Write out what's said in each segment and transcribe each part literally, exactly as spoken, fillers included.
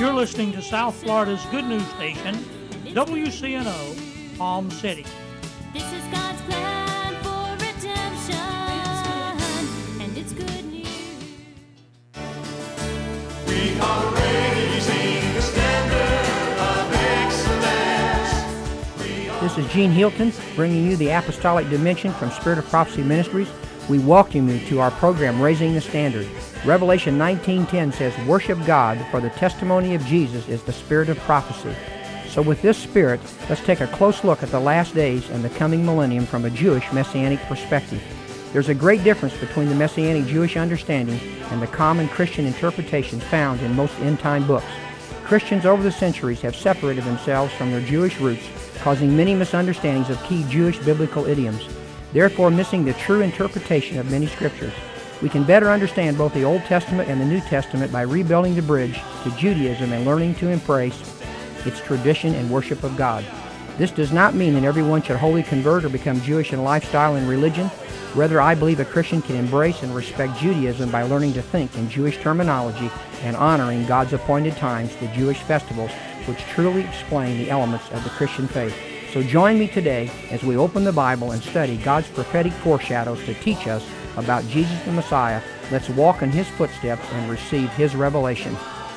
You're listening to South Florida's good news station, W C N O, Palm City. This is God's plan for redemption, and it's good news. We are raising the standard of excellence. We are This is Gene Hilton bringing you the Apostolic Dimension from Spirit of Prophecy Ministries. We welcome you to our program, Raising the Standard. Revelation nineteen ten says, "Worship God, for the testimony of Jesus is the spirit of prophecy." So with this spirit, let's take a close look at the last days and the coming millennium from a Jewish Messianic perspective. There's a great difference between the Messianic Jewish understanding and the common Christian interpretation found in most end-time books. Christians over the centuries have separated themselves from their Jewish roots, causing many misunderstandings of key Jewish biblical idioms, therefore missing the true interpretation of many scriptures. We can better understand both the Old Testament and the New Testament by rebuilding the bridge to Judaism and learning to embrace its tradition and worship of God. This does not mean that everyone should wholly convert or become Jewish in lifestyle and religion. Rather, I believe a Christian can embrace and respect Judaism by learning to think in Jewish terminology and honoring God's appointed times, the Jewish festivals, which truly explain the elements of the Christian faith. So join me today as we open the Bible and study God's prophetic foreshadows to teach us about Jesus the Messiah. Let's walk in His footsteps and receive His revelation.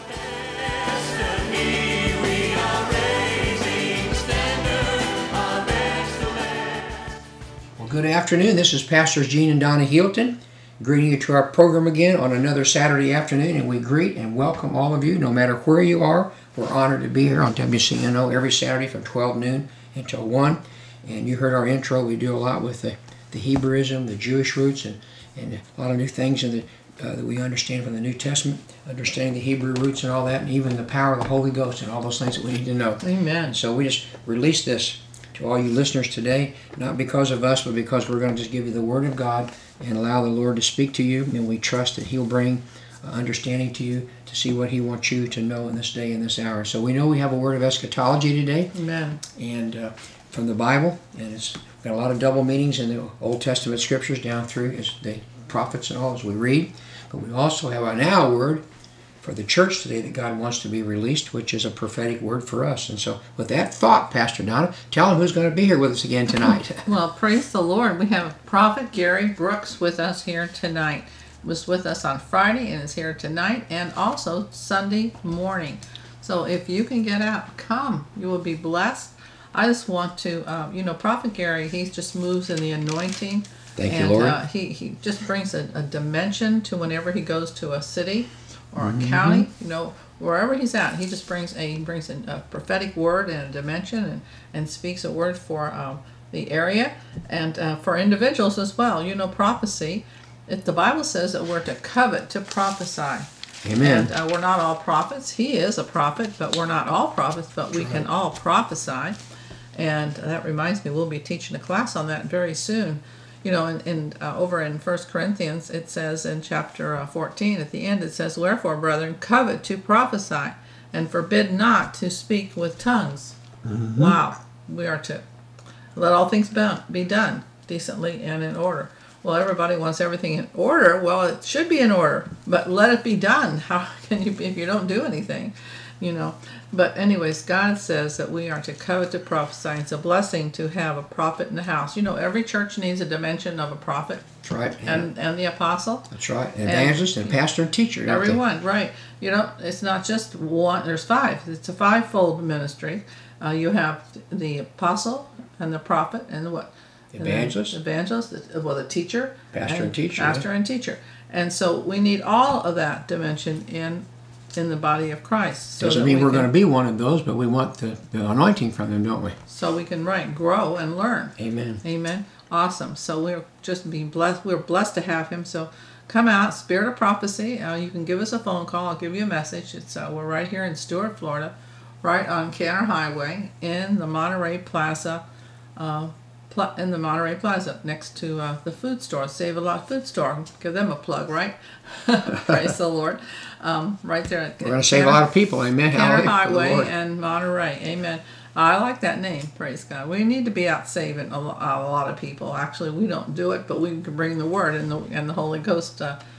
destiny. We are raising the standard of excellence. Well, good afternoon. This is Pastors Gene and Donna Hilton, greeting you to our program again on another Saturday afternoon, and we greet and welcome all of you, no matter where you are. We're honored to be here on W C N O every Saturday from twelve noon until one. And you heard our intro. We do a lot with the, the Hebrewism, the Jewish roots, and, and a lot of new things in the, uh, that we understand from the New Testament, understanding the Hebrew roots and all that, and even the power of the Holy Ghost and all those things that we need to know. Amen. And so we just release this to all you listeners today, not because of us, but because we're going to just give you the Word of God and allow the Lord to speak to you, and we trust that He'll bring uh, understanding to you to see what He wants you to know in this day and this hour. So we know we have a word of eschatology today, Amen. and uh, from the Bible, and it's got a lot of double meanings in the Old Testament scriptures down through as the prophets and all as we read. But we also have a now word for the church today that God wants to be released, which is a prophetic word for us. And so with that thought, Pastor Donna, tell them who's going to be here with us again tonight. Well, praise the Lord. We have Prophet Gary Brooks with us here tonight. Was with us on Friday and is here tonight, and also Sunday morning. So if you can get out, come. You will be blessed. I just want to, uh, you know, Prophet Gary, he just moves in the anointing. Thank you, and, Lord. Uh, he, he just brings a, a dimension to whenever he goes to a city or a mm-hmm. county, you know, wherever he's at. He just brings a he brings a, a prophetic word and a dimension, and, and speaks a word for um, the area and uh, for individuals as well. You know, prophecy. If the Bible says that we're to covet to prophesy. Amen. And uh, we're not all prophets. He is a prophet, but we're not all prophets, but we can all prophesy. And that reminds me, we'll be teaching a class on that very soon. You know, in, in uh, over in First Corinthians, it says in chapter uh, fourteen, at the end, it says, "Wherefore, brethren, covet to prophesy, and forbid not to speak with tongues." Mm-hmm. Wow. We are to let all things be done decently and in order. Well, everybody wants everything in order. Well, it should be in order, but let it be done. How can you, if you don't do anything, you know? But anyways, God says that we are to covet to prophesy. It's a blessing to have a prophet in the house. You know, every church needs a dimension of a prophet. That's right. Yeah. And and the apostle. That's right. An evangelist and, and pastor and teacher. Everyone, right. You know, it's not just one. There's five. It's a five-fold ministry. Uh, you have the apostle and the prophet and the what? Evangelist. And evangelist, well, the teacher. Pastor and, and teacher. Pastor yeah. and teacher. And so we need all of that dimension in in the body of Christ. So Doesn't mean we we're can, going to be one of those, but we want the, the anointing from them, don't we? So we can, right, grow and learn. Amen. Amen. Awesome. So we're just being blessed. We're blessed to have him. So come out, Spirit of Prophecy. Uh, you can give us a phone call. I'll give you a message. It's uh, we're right here in Stuart, Florida, right on Canner Highway in the Monterey Plaza. Uh, in the Monterey Plaza, next to uh, the food store, Save a Lot food store. Give them a plug, right? Praise the Lord. Um, right there. At We're going to save a lot of people, amen. Canner Highway and Monterey, amen. I like that name, praise God. We need to be out saving a lot, a lot of people. Actually, we don't do it, but we can bring the Word and the and the Holy Ghost uh,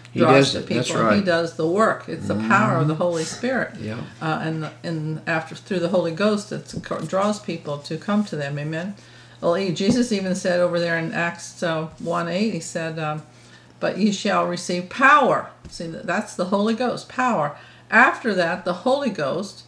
He draws does the it. That's people. right. He does the work. It's the power of the Holy Spirit. Yeah. Uh, and and after through the Holy Ghost, it draws people to come to them. Amen. Well, he- Jesus even said over there in Acts uh, one eight, he said, um, "But ye shall receive power." See, that's the Holy Ghost, power. After that, the Holy Ghost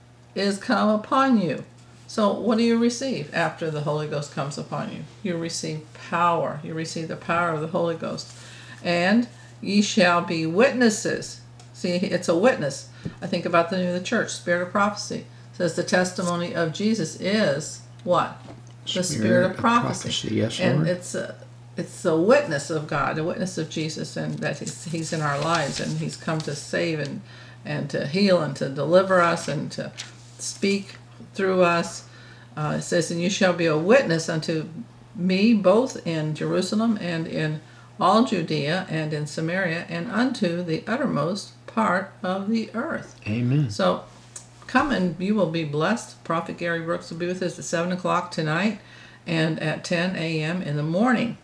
is come upon you. So what do you receive after the Holy Ghost comes upon you? You receive power. You receive the power of the Holy Ghost. And ye shall be witnesses. See, it's a witness. I think about the name of the church, Spirit of Prophecy. It says the testimony of Jesus is what? The Spirit, of prophecy. prophecy, yes, and Lord. it's a, it's a witness of God, a witness of Jesus, and that he's, he's in our lives, and he's come to save and, and to heal and to deliver us and to speak through us. Uh, it says, and you shall be a witness unto me both in Jerusalem and in all Judea and in Samaria and unto the uttermost part of the earth. Amen. So come and you will be blessed. Prophet Gary Brooks will be with us at seven o'clock tonight and at ten a.m. in the morning.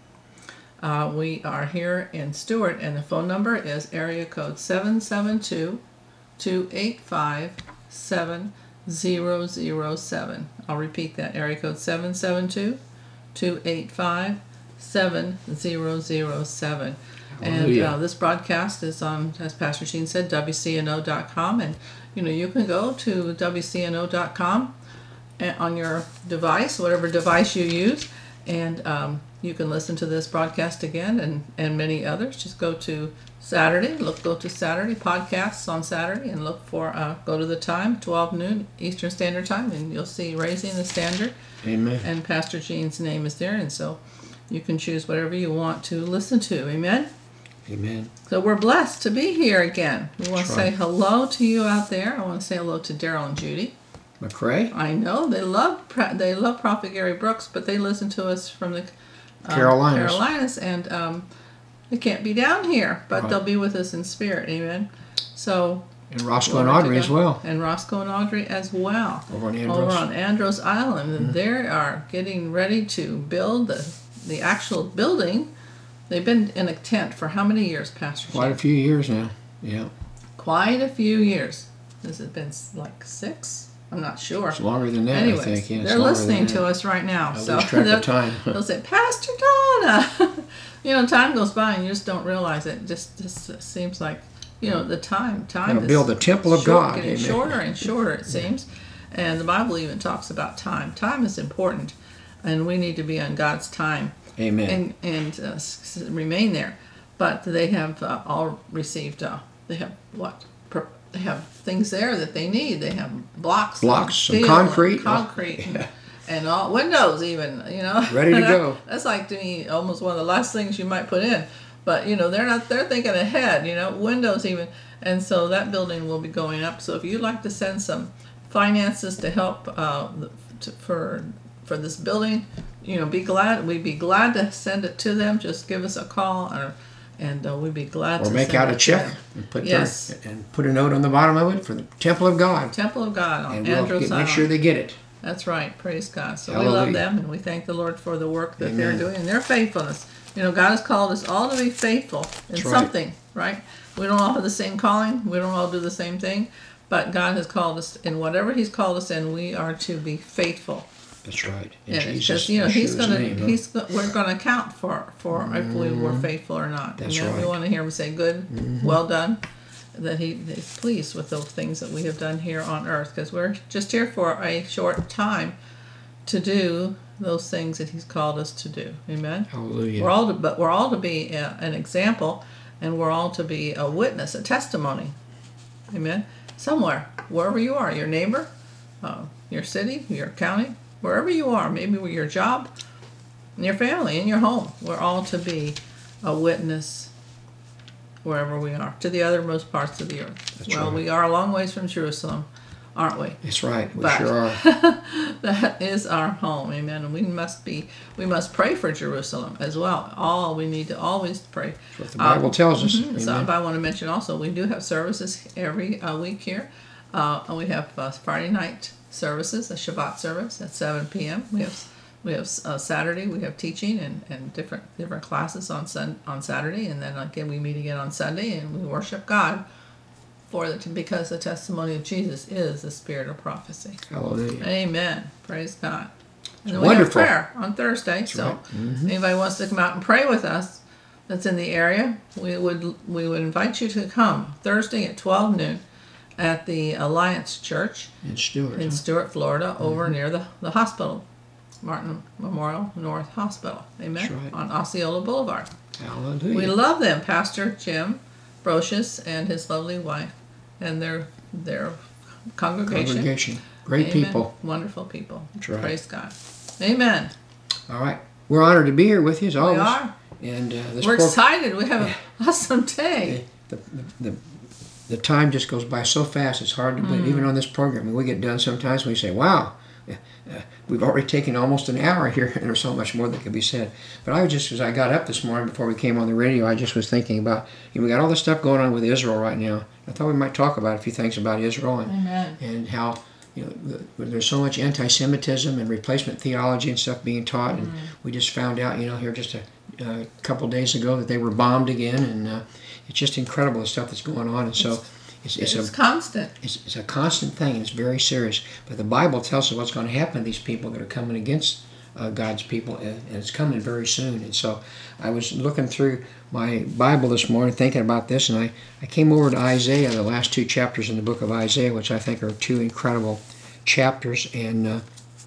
Uh, we are here in Stewart, and the phone number is area code seven seven two, two eight five, seven zero zero seven. I'll repeat that, area code seven seven two, two eight five, seven zero zero seven. And Hallelujah. uh, this broadcast is on, as Pastor Gene said, W C N O dot com, and you know you can go to W C N O dot com on your device, whatever device you use, and um, you can listen to this broadcast again and, and many others. Just go to Saturday, look, go to Saturday, podcasts on Saturday, and look for, uh, go to the time, twelve noon Eastern Standard Time, and you'll see Raising the Standard. Amen. And Pastor Gene's name is there, and so you can choose whatever you want to listen to. Amen? Amen. So we're blessed to be here again. We want to That's say right. hello to you out there. I want to say hello to Daryl and Judy. McCrae? I know they love Pro- they love Prophet Gary Brooks, but they listen to us from the um, Carolinas. Carolinas, and um, they can't be down here, but Right. they'll be with us in spirit. Amen. So And Roscoe and glory to Audrey God. as well. and Roscoe and Audrey as well. Over on Andros. Over on Andros Island, and they are getting ready to build the the actual building. They've been in a tent for how many years, Pastor? Quite a Jim? few years now. Yeah. Quite a few years. Has it been s- like six? I'm not sure. It's longer than that, Anyways, I think. Yeah, it's they're longer listening than to that. us right now. I so lose track of they'll- time. They'll say, Pastor Donna. You know, time goes by and you just don't realize it. Just, just seems like, you know, the time. Time Gonna is build the temple of short- God. Getting Amen. shorter and shorter, it seems. And the Bible even talks about time. Time is important, and we need to be on God's time Amen. and and uh, s- s- remain there. But they have uh, all received. Uh, they have what? Per- They have things there that they need. They have blocks, Blocks, some steel, concrete. and concrete, and, and all windows even. You know, Ready to go. That's like to me almost one of the last things you might put in. But you know, they're not. They're thinking ahead. You know, windows even, and so that building will be going up. So if you'd like to send some finances to help uh, the- to, for for this building, you know, be glad. We'd be glad to send it to them. Just give us a call, or, and uh, we'd be glad Or to make send out it a to check them. and put Yes. their, and put a note on the bottom of it for the Temple of God. Temple of God on And we'll Andros get, make Island. sure they get it. That's right. Praise God. So we love Hallelujah. them, and we thank the Lord for the work that they're Amen. doing and their faithfulness. You know, God has called us all to be faithful in That's right. something, right? We don't all have the same calling. We don't all do the same thing. But God has called us in whatever He's called us in. We are to be faithful. That's right. In And Jesus, because you know He's Yeshua's gonna, name, huh? He's go- we're gonna account for for if we were faithful or not. That's Amen? We right. want to hear Him say, "Good, well done." That He is pleased with those things that we have done here on earth, because we're just here for a short time to do those things that He's called us to do. Amen. Hallelujah. We're all to, but we're all to be a, an example, and we're all to be a witness, a testimony. Amen. Somewhere, wherever you are, your neighbor, uh, your city, your county, wherever you are, maybe with your job, in your family, in your home, we're all to be a witness wherever we are, to the othermost parts of the earth. That's well, right. we are a long ways from Jerusalem, aren't we? That's right. We But- sure are. That is our home, amen. And we must be, we must pray for Jerusalem as well. All we need to always pray. That's what the Bible Um, tells us. mhm. So Amen. if I want to mention also, we do have services every uh, week here. Uh, and we have uh, Friday night services, a Shabbat service at seven p.m. We have We have uh, Saturday. We have teaching and, and different different classes on sun, on Saturday, and then again we meet again on Sunday, and we worship God for the because the testimony of Jesus is the spirit of prophecy. Hallelujah. Amen. Praise God. And then Wonderful. we have prayer on Thursday. so right. Mm-hmm. anybody wants to come out and pray with us that's in the area, we would we would invite you to come Thursday at twelve noon at the Alliance Church In Stewart. in huh? Stewart, Florida, over near the, the hospital, Martin Memorial North Hospital. Amen. That's right. On Osceola Boulevard. Hallelujah. We love them, Pastor Jim Brocious and his lovely wife and their their congregation. Congregation. Great Amen. people. Wonderful people. That's right. Praise God. Amen. All right. We're honored to be here with you as always. We are. And uh, this We're pro- excited. We have an awesome day. the, the, the, the time just goes by so fast, it's hard to believe. Even on this program, when we get done sometimes, we say, wow, uh, we've already taken almost an hour here, and there's so much more that can be said. But I was just, as I got up this morning before we came on the radio, I just was thinking about, you know, we got all this stuff going on with Israel right now. I thought we might talk about a few things about Israel and, Amen. and how, you know, the, there's so much anti-Semitism and replacement theology and stuff being taught. And we just found out, you know, here just a, a couple days ago that they were bombed again. And uh, it's just incredible the stuff that's going on. And so it's, it's, It's a constant. it's, it's a constant thing, and it's very serious. But the Bible tells us what's going to happen to these people that are coming against uh, God's people, and, and it's coming very soon. And so I was looking through my Bible this morning thinking about this, and I, I came over to Isaiah, the last two chapters in the book of Isaiah, which I think are two incredible chapters. And uh,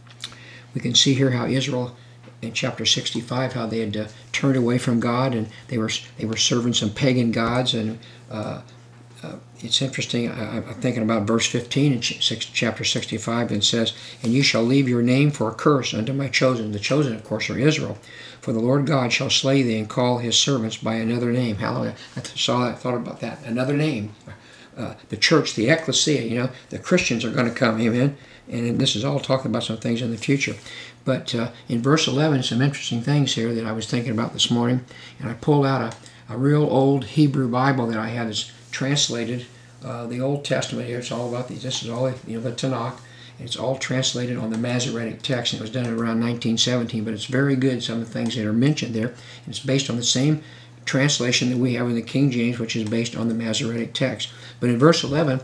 we can see here how Israel, in chapter sixty-five, how they had uh, turned away from God, and they were they were serving some pagan gods. And uh, uh, it's interesting, I, I'm thinking about verse fifteen in ch- six, chapter sixty-five, and it says, "And you shall leave your name for a curse unto my chosen." The chosen, of course, are Israel. "For the Lord God shall slay thee, and call his servants by another name." Hallelujah. I saw that, thought about that. Another name. Uh, the church, the ecclesia, you know, the Christians are going to come, amen? And this is all talking about some things in the future. But uh, in verse eleven, some interesting things here that I was thinking about this morning. And I pulled out a, a real old Hebrew Bible that I had that's translated. Uh, the Old Testament here, it's all about these. This is all, you know, the Tanakh. It's all translated on the Masoretic text, and it was done around nineteen seventeen, but it's very good, some of the things that are mentioned there. And it's based on the same translation that we have in the King James, which is based on the Masoretic text. But in verse eleven,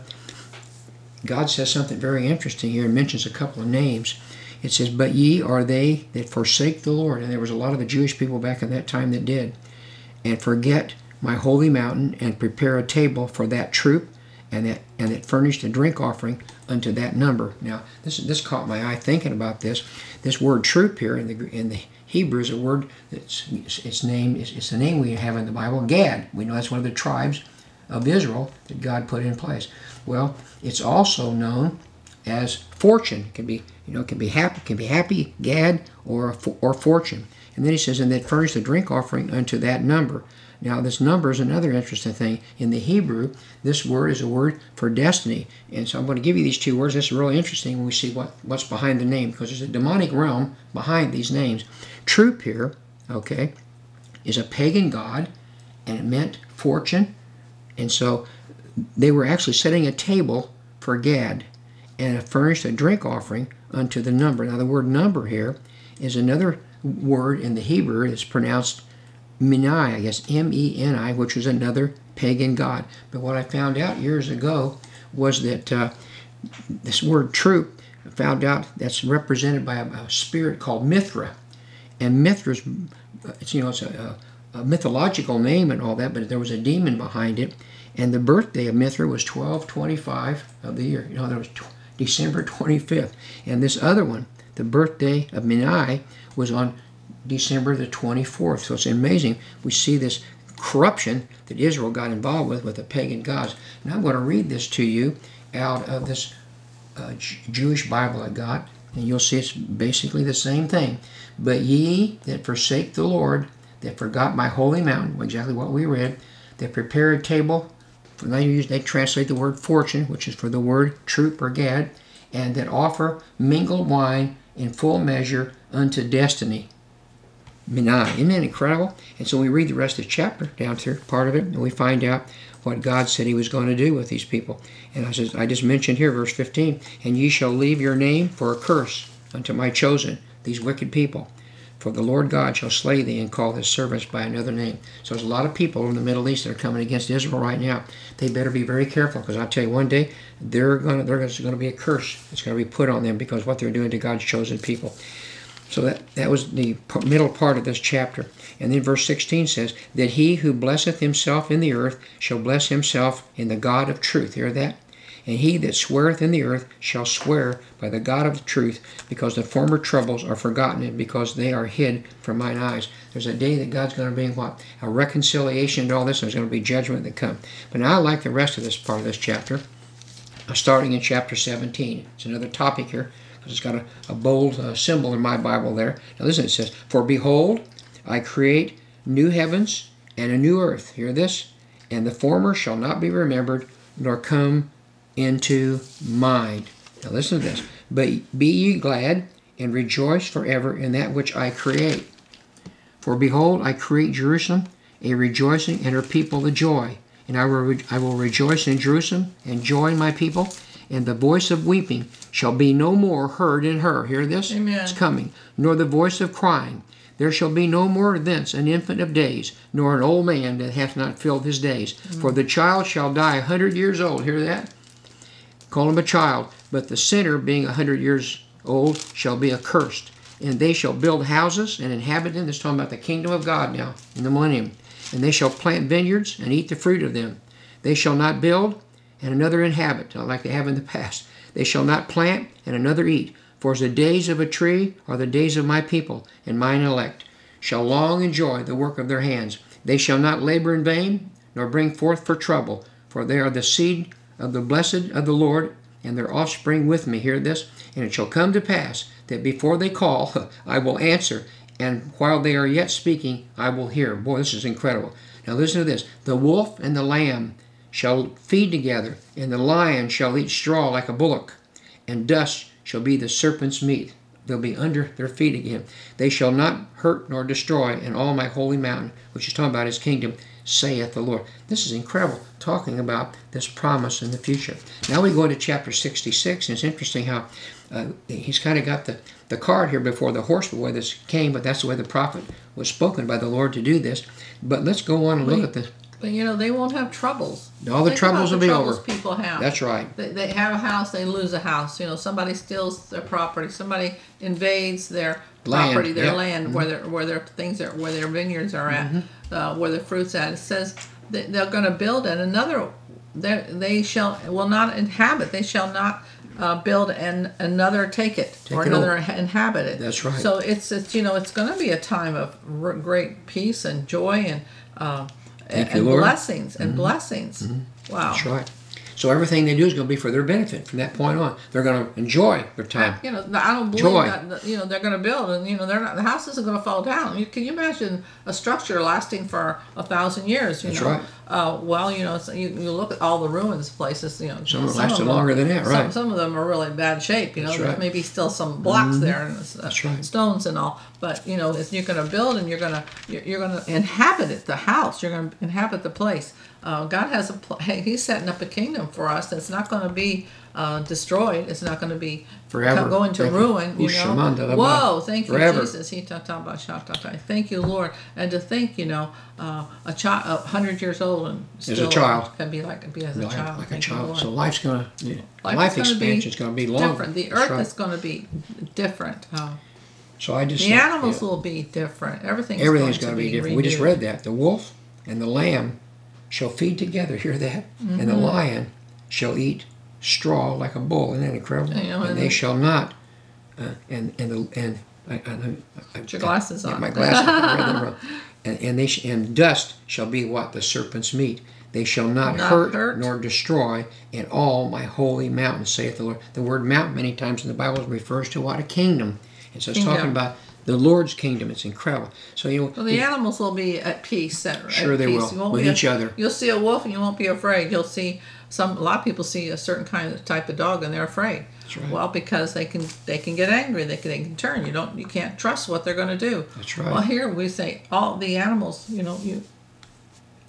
God says something very interesting here and mentions a couple of names. It says, "But ye are they that forsake the Lord." And there was a lot of the Jewish people back in that time that did. "And forget my holy mountain, and prepare a table for that troop, and that and that furnished a drink offering unto that number." Now, this this caught my eye thinking about this. This word troop here in the in the Hebrew is a word that's its name is it's the name we have in the Bible, Gad. We know that's one of the tribes of Israel that God put in place. Well, it's also known as fortune. It can be, you know, it can be happy, can be happy, Gad, or or fortune. And then he says, "And that furnished a drink offering unto that number." Now, this number is another interesting thing. In the Hebrew, this word is a word for destiny. And so I'm going to give you these two words. This is really interesting when we see what, what's behind the name, because there's a demonic realm behind these names. Troop here, okay, is a pagan god, and it meant fortune. And so they were actually setting a table for Gad, and it furnished a drink offering unto the number. Now, the word number here is another word in the Hebrew. It's pronounced Menai, I guess, M E N I, which was another pagan god. But what I found out years ago was that uh, this word troop, I found out that's represented by a, a spirit called Mithra. And Mithra's, it's, you know, it's a, a, a mythological name and all that, but there was a demon behind it. And the birthday of Mithra was twelve twenty-five of the year. You know, there was t- December twenty-fifth. And this other one, the birthday of Menai, was on December the twenty-fourth. So it's amazing. We see this corruption that Israel got involved with with the pagan gods. Now I'm going to read this to you out of this uh, J- Jewish Bible I got, and you'll see it's basically the same thing. "But ye that forsake the Lord, that forgot my holy mountain," exactly what we read, "that prepare a table," they use they translate the word fortune, which is for the word troop or Gad, "and that offer mingled wine in full measure unto destiny." Menai. Isn't that incredible? And so we read the rest of the chapter down through part of it, and we find out what God said he was going to do with these people. And I says, I just mentioned here, verse fifteen, "And ye shall leave your name for a curse unto my chosen." these wicked people. For the Lord God shall slay thee and call his servants by another name. So there's a lot of people in the Middle East that are coming against Israel right now. They better be very careful, because I'll tell you, one day they're going to, there's going to be a curse that's going to be put on them because of what they're doing to God's chosen people. So that, that was the middle part of this chapter. And then verse sixteen says, that he who blesseth himself in the earth shall bless himself in the God of truth. Hear that? And he that sweareth in the earth shall swear by the God of truth, because the former troubles are forgotten, and because they are hid from mine eyes. There's a day that God's going to bring what? A reconciliation to all this, and there's going to be judgment that come. But now I like the rest of this part of this chapter, starting in chapter seventeen. It's another topic here, because it's got a, a bold uh, symbol in my Bible there. Now listen, it says, for behold, I create new heavens and a new earth. Hear this? And the former shall not be remembered, nor come into mind. Now listen to this. But be ye glad and rejoice forever in that which I create. For behold, I create Jerusalem a rejoicing, and her people a joy. And I will, re- I will rejoice in Jerusalem and joy in my people. And the voice of weeping shall be no more heard in her. Hear this? Amen. It's coming. Nor the voice of crying. There shall be no more thence an infant of days, nor an old man that hath not filled his days. Mm. For the child shall die a hundred years old. Hear that? Call him a child. But the sinner, being a hundred years old, shall be accursed. And they shall build houses and inhabit them. This is talking about the kingdom of God now, in the millennium. And they shall plant vineyards and eat the fruit of them. They shall not build, and another inhabit, like they have in the past. They shall not plant, and another eat. For as the days of a tree are the days of my people, and mine elect shall long enjoy the work of their hands. They shall not labor in vain, nor bring forth for trouble. For they are the seed of the blessed of the Lord, and their offspring with me. Hear this? And it shall come to pass that before they call, I will answer, and while they are yet speaking, I will hear. Boy, this is incredible. Now listen to this. The wolf and the lamb shall feed together, and the lion shall eat straw like a bullock, and dust shall be the serpent's meat. They'll be under their feet again. They shall not hurt nor destroy in all my holy mountain, which is talking about his kingdom, saith the Lord. This is incredible, talking about this promise in the future. Now we go into chapter sixty-six, and it's interesting how uh, he's kind of got the, the card here before the horse, the way this came, but that's the way the prophet was spoken by the Lord to do this. But let's go on and look at the... But you know, they won't have troubles. All the Think troubles about will the be troubles over. People have. That's right. They, they have a house, they lose a house. You know, somebody steals their property. Somebody invades their Land, property, their yep. land, Mm-hmm. where their where their things are, where their vineyards are at, mm-hmm. uh, where their fruits at. It says that they're going to build it. Another, they they shall will not inhabit. They shall not uh, build and another take it Take or it another over. inhabit it. That's right. So it's it's you know it's going to be a time of r- great peace and joy and. Uh, Thank and you, Lord. blessings and Mm-hmm. blessings. Mm-hmm. Wow. That's right. So everything they do is going to be for their benefit from that point on. They're going to enjoy their time. You know, I don't believe Joy. that, that. You know, they're going to build, and you know, they're not. The house isn't going to fall down. You, can you imagine a structure lasting for a thousand years? You That's know? right. Uh, well, you know, so you, you look at all the ruins places. You know, Some are of lasted them- longer than that, some, right. Some of them are really in bad shape. You know, That's there's right. maybe still some blocks there and uh, That's right. stones and all. But you know, if you're going to build and you're going to you're, you're going to inhabit it, the house. You're going to inhabit the place. Uh, God has a pl- hey, He's setting up a kingdom for us that's not going to be uh, destroyed. It's not going to be Forever. go into Thank you. ruin. You know. Ushamanda laba. Whoa! Thank you, Forever. Jesus. He ta ta ba sha ta ta. Thank you, Lord. And to think, you know, uh, a child, a hundred years old and still a child. can be like be as a Like, child. like a Thank you, child. Lord. So life's going to, yeah, Life life, is gonna be expansion is going to be longer. different. The That's earth right. is going to be different. Uh, So I just the thought, animals yeah, will be different. Everything's, everything's going going to to be different. We just read that. The wolf and the lamb shall feed together. Hear that? Mm-hmm. And the lion shall eat straw like a bull. Isn't that incredible? You know, and and they the- shall not. Uh, and and the and I, I, I, Put your glasses yeah, on. my glasses. I read them wrong. And, and they sh- and dust shall be what the serpent's meat. They shall not, Not hurt, hurt. nor destroy in all my holy mountain, saith the Lord. The word mountain many times in the Bible refers to what? A kingdom. And so it's Kingdom. talking about the Lord's kingdom. It's incredible. So you know, Well, the it- animals will be at peace. At, Sure at they peace. will, You won't with be each other. You'll see a wolf and you won't be afraid. You'll see some. A lot of people see a certain kind of type of dog and they're afraid. That's right. Well, because they can they can get angry. They can, they can turn. You don't. You can't trust what they're going to do. That's right. Well, here we say all the animals. You know, you.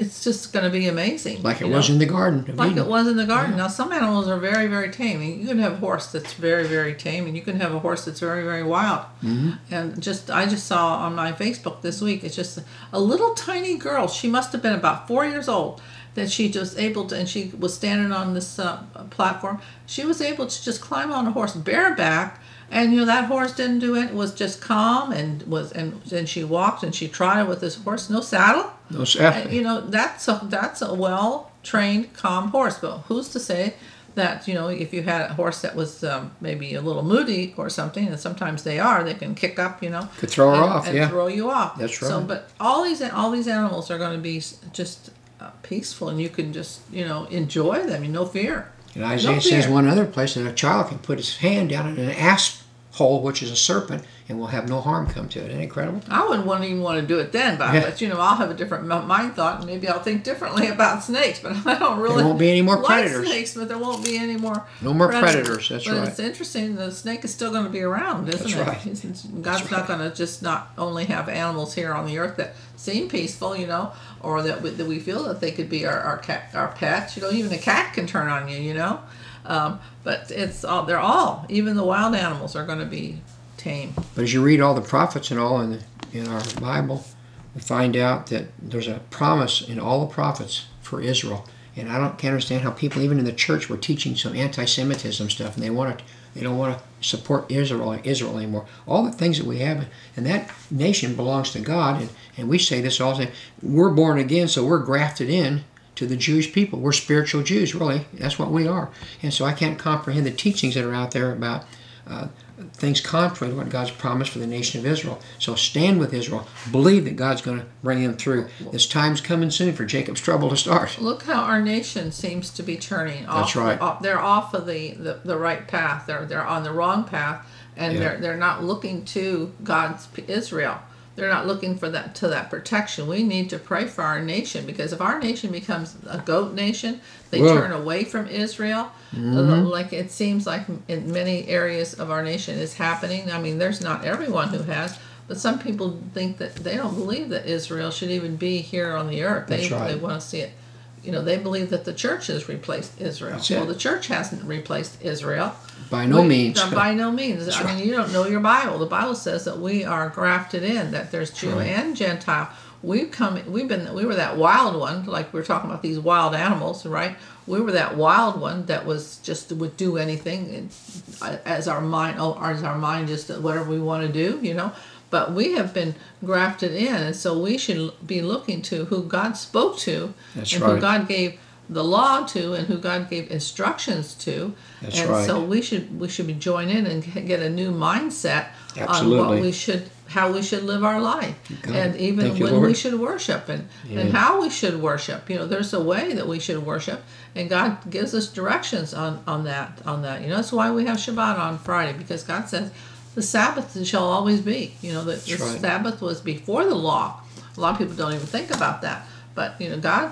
it's just going to be amazing. Like it you was know? in the Garden of Like Eden. it was in the garden. Now, some animals are very, very tame. I mean, you can have a horse that's very, very tame, and you can have a horse that's very, very wild. Mm-hmm. And just, I just saw on my Facebook this week, it's just a little tiny girl. She must have been about four years old. That she just able to, and she was standing on this uh, platform. She was able to just climb on a horse bareback, and you know that horse didn't do it. Was just calm and was, and then she walked and she trotted with this horse, no saddle. No saddle. And, you know that's a, that's a well trained, calm horse. But who's to say that you know if you had a horse that was um, maybe a little moody or something, and sometimes they are, they can kick up, you know, Could throw her and, off, and yeah. throw you off. That's So, right. but all these all these animals are going to be s- just uh, peaceful, and you can just you know enjoy them. You no fear. And Isaiah No says fear. one other place that a child can put his hand down in an asp hole, which is a serpent, and will have no harm come to it. Isn't it incredible? I wouldn't want even want to do it then, but, Yeah. but you know I'll have a different m- mind thought, and maybe I'll think differently about snakes. But I don't really. There won't be any more like predators. snakes, but there won't be any more. No more predators, that's but right. it's interesting. The snake is still going to be around, isn't That's it? right. It's- God's That's not right. going to just not only have animals here on the earth that seem peaceful, you know, or that we, that we feel that they could be our our cat, our pets. You know, even a cat can turn on you. You know, um, but it's all they're all even the wild animals are going to be tame. But as you read all the prophets and all in, the, in our Bible, we find out that there's a promise in all the prophets for Israel. And I don't can't understand how people, even in the church, were teaching some anti-Semitism stuff, and they want to, they don't want to support Israel, Israel anymore. All the things that we have, and that nation belongs to God, and, and we say this all the time. We're born again, so we're grafted in to the Jewish people. We're spiritual Jews, really. That's what we are. And so I can't comprehend the teachings that are out there about uh, things contrary to what God's promised for the nation of Israel. So stand with Israel. Believe that God's going to bring them through. This time's coming soon for Jacob's trouble to start. Look how our nation seems to be turning off. That's right. off- they're off of the, the, the right path. They're they're on the wrong path, and Yeah. they're they're not looking to God's p- Israel. They're not looking for that to that protection. We need to pray for our nation, because if our nation becomes a goat nation, they Whoa. turn away from Israel. Mm-hmm. Like it seems like in many areas of our nation is happening. I mean, there's not everyone who has. But some people think that they don't believe that Israel should even be here on the earth. They That's right. they want to see it. You know, they believe that the church has replaced Israel. That's it. Well, the church hasn't replaced Israel. By no We- means. uh, By no means. That's I right. mean, you don't know your Bible. The Bible says that we are grafted in, that there's Jew right. and Gentile. We've come. We've been. We were that wild one, like we were talking about these wild animals, right? We were that wild one that was just would do anything, and, uh, as our mind, oh, as our mind just whatever we want to do, you know. But we have been grafted in, and so we should be looking to who God spoke to, That's and right. who God gave the law to, and who God gave instructions to. That's and right. so we should we should be join in and g- get a new mindset on Absolutely. what we should, how we should live our life, got and it. even Thank you, when we Lord. should worship, and Yeah. and how we should worship. You know, there's a way that we should worship, and God gives us directions on on that on that. You know, that's why we have Shabbat on Friday, because God says the Sabbath shall always be. You know, that the right. Sabbath was before the law. A lot of people don't even think about that, but you know, God.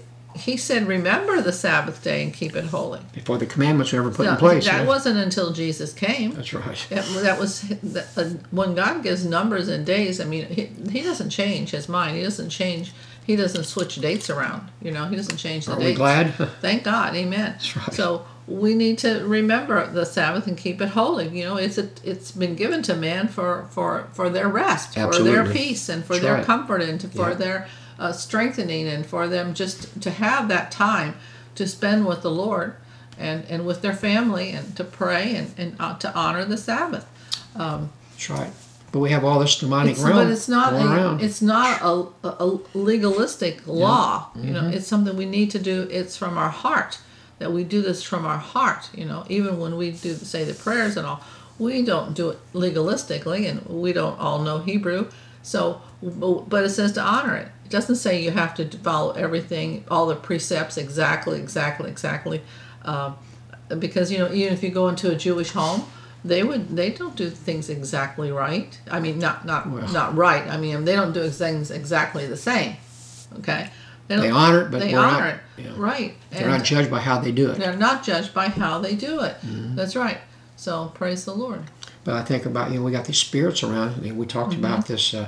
He said, "Remember the Sabbath day and keep it holy." Before the commandments were ever put No, in place. that yeah. wasn't until Jesus came. That's right. It, that was the, uh, when God gives numbers and days. I mean, he, he doesn't change his mind. He doesn't change. He doesn't switch dates around. You know, he doesn't change the Aren't we dates. glad? Thank God. Amen. That's right. So we need to remember the Sabbath and keep it holy. You know, it's a, it's been given to man for for for their rest, for their Absolutely. peace, and for That's their right. comfort, and to, for Yeah. their uh, strengthening, and for them just to have that time to spend with the Lord and, and with their family, and to pray, and, and uh, to honor the Sabbath. Um, That's right. But we have all this demonic it's, realm but it's not going a, around. it's not a, a, a legalistic law. You know, Mm-hmm. it's something we need to do. It's from our heart, that we do this from our heart. You know, even when we do say the prayers and all, we don't do it legalistically, and we don't all know Hebrew. So, but it says to honor it. It doesn't say you have to follow everything, all the precepts exactly, exactly, exactly. Um, because you know, even if you go into a Jewish home, they would they don't do things exactly right. I mean, not not Well. not right. I mean, they don't do things exactly the same. Okay, they, don't, They honor it, but they we're honor not- it, yeah. right? They're not judged by how they do it. They're not judged by how they do it. Mm-hmm. That's right. So praise the Lord. But I think about, you know, we got these spirits around. I mean, we talked Mm-hmm. about this uh,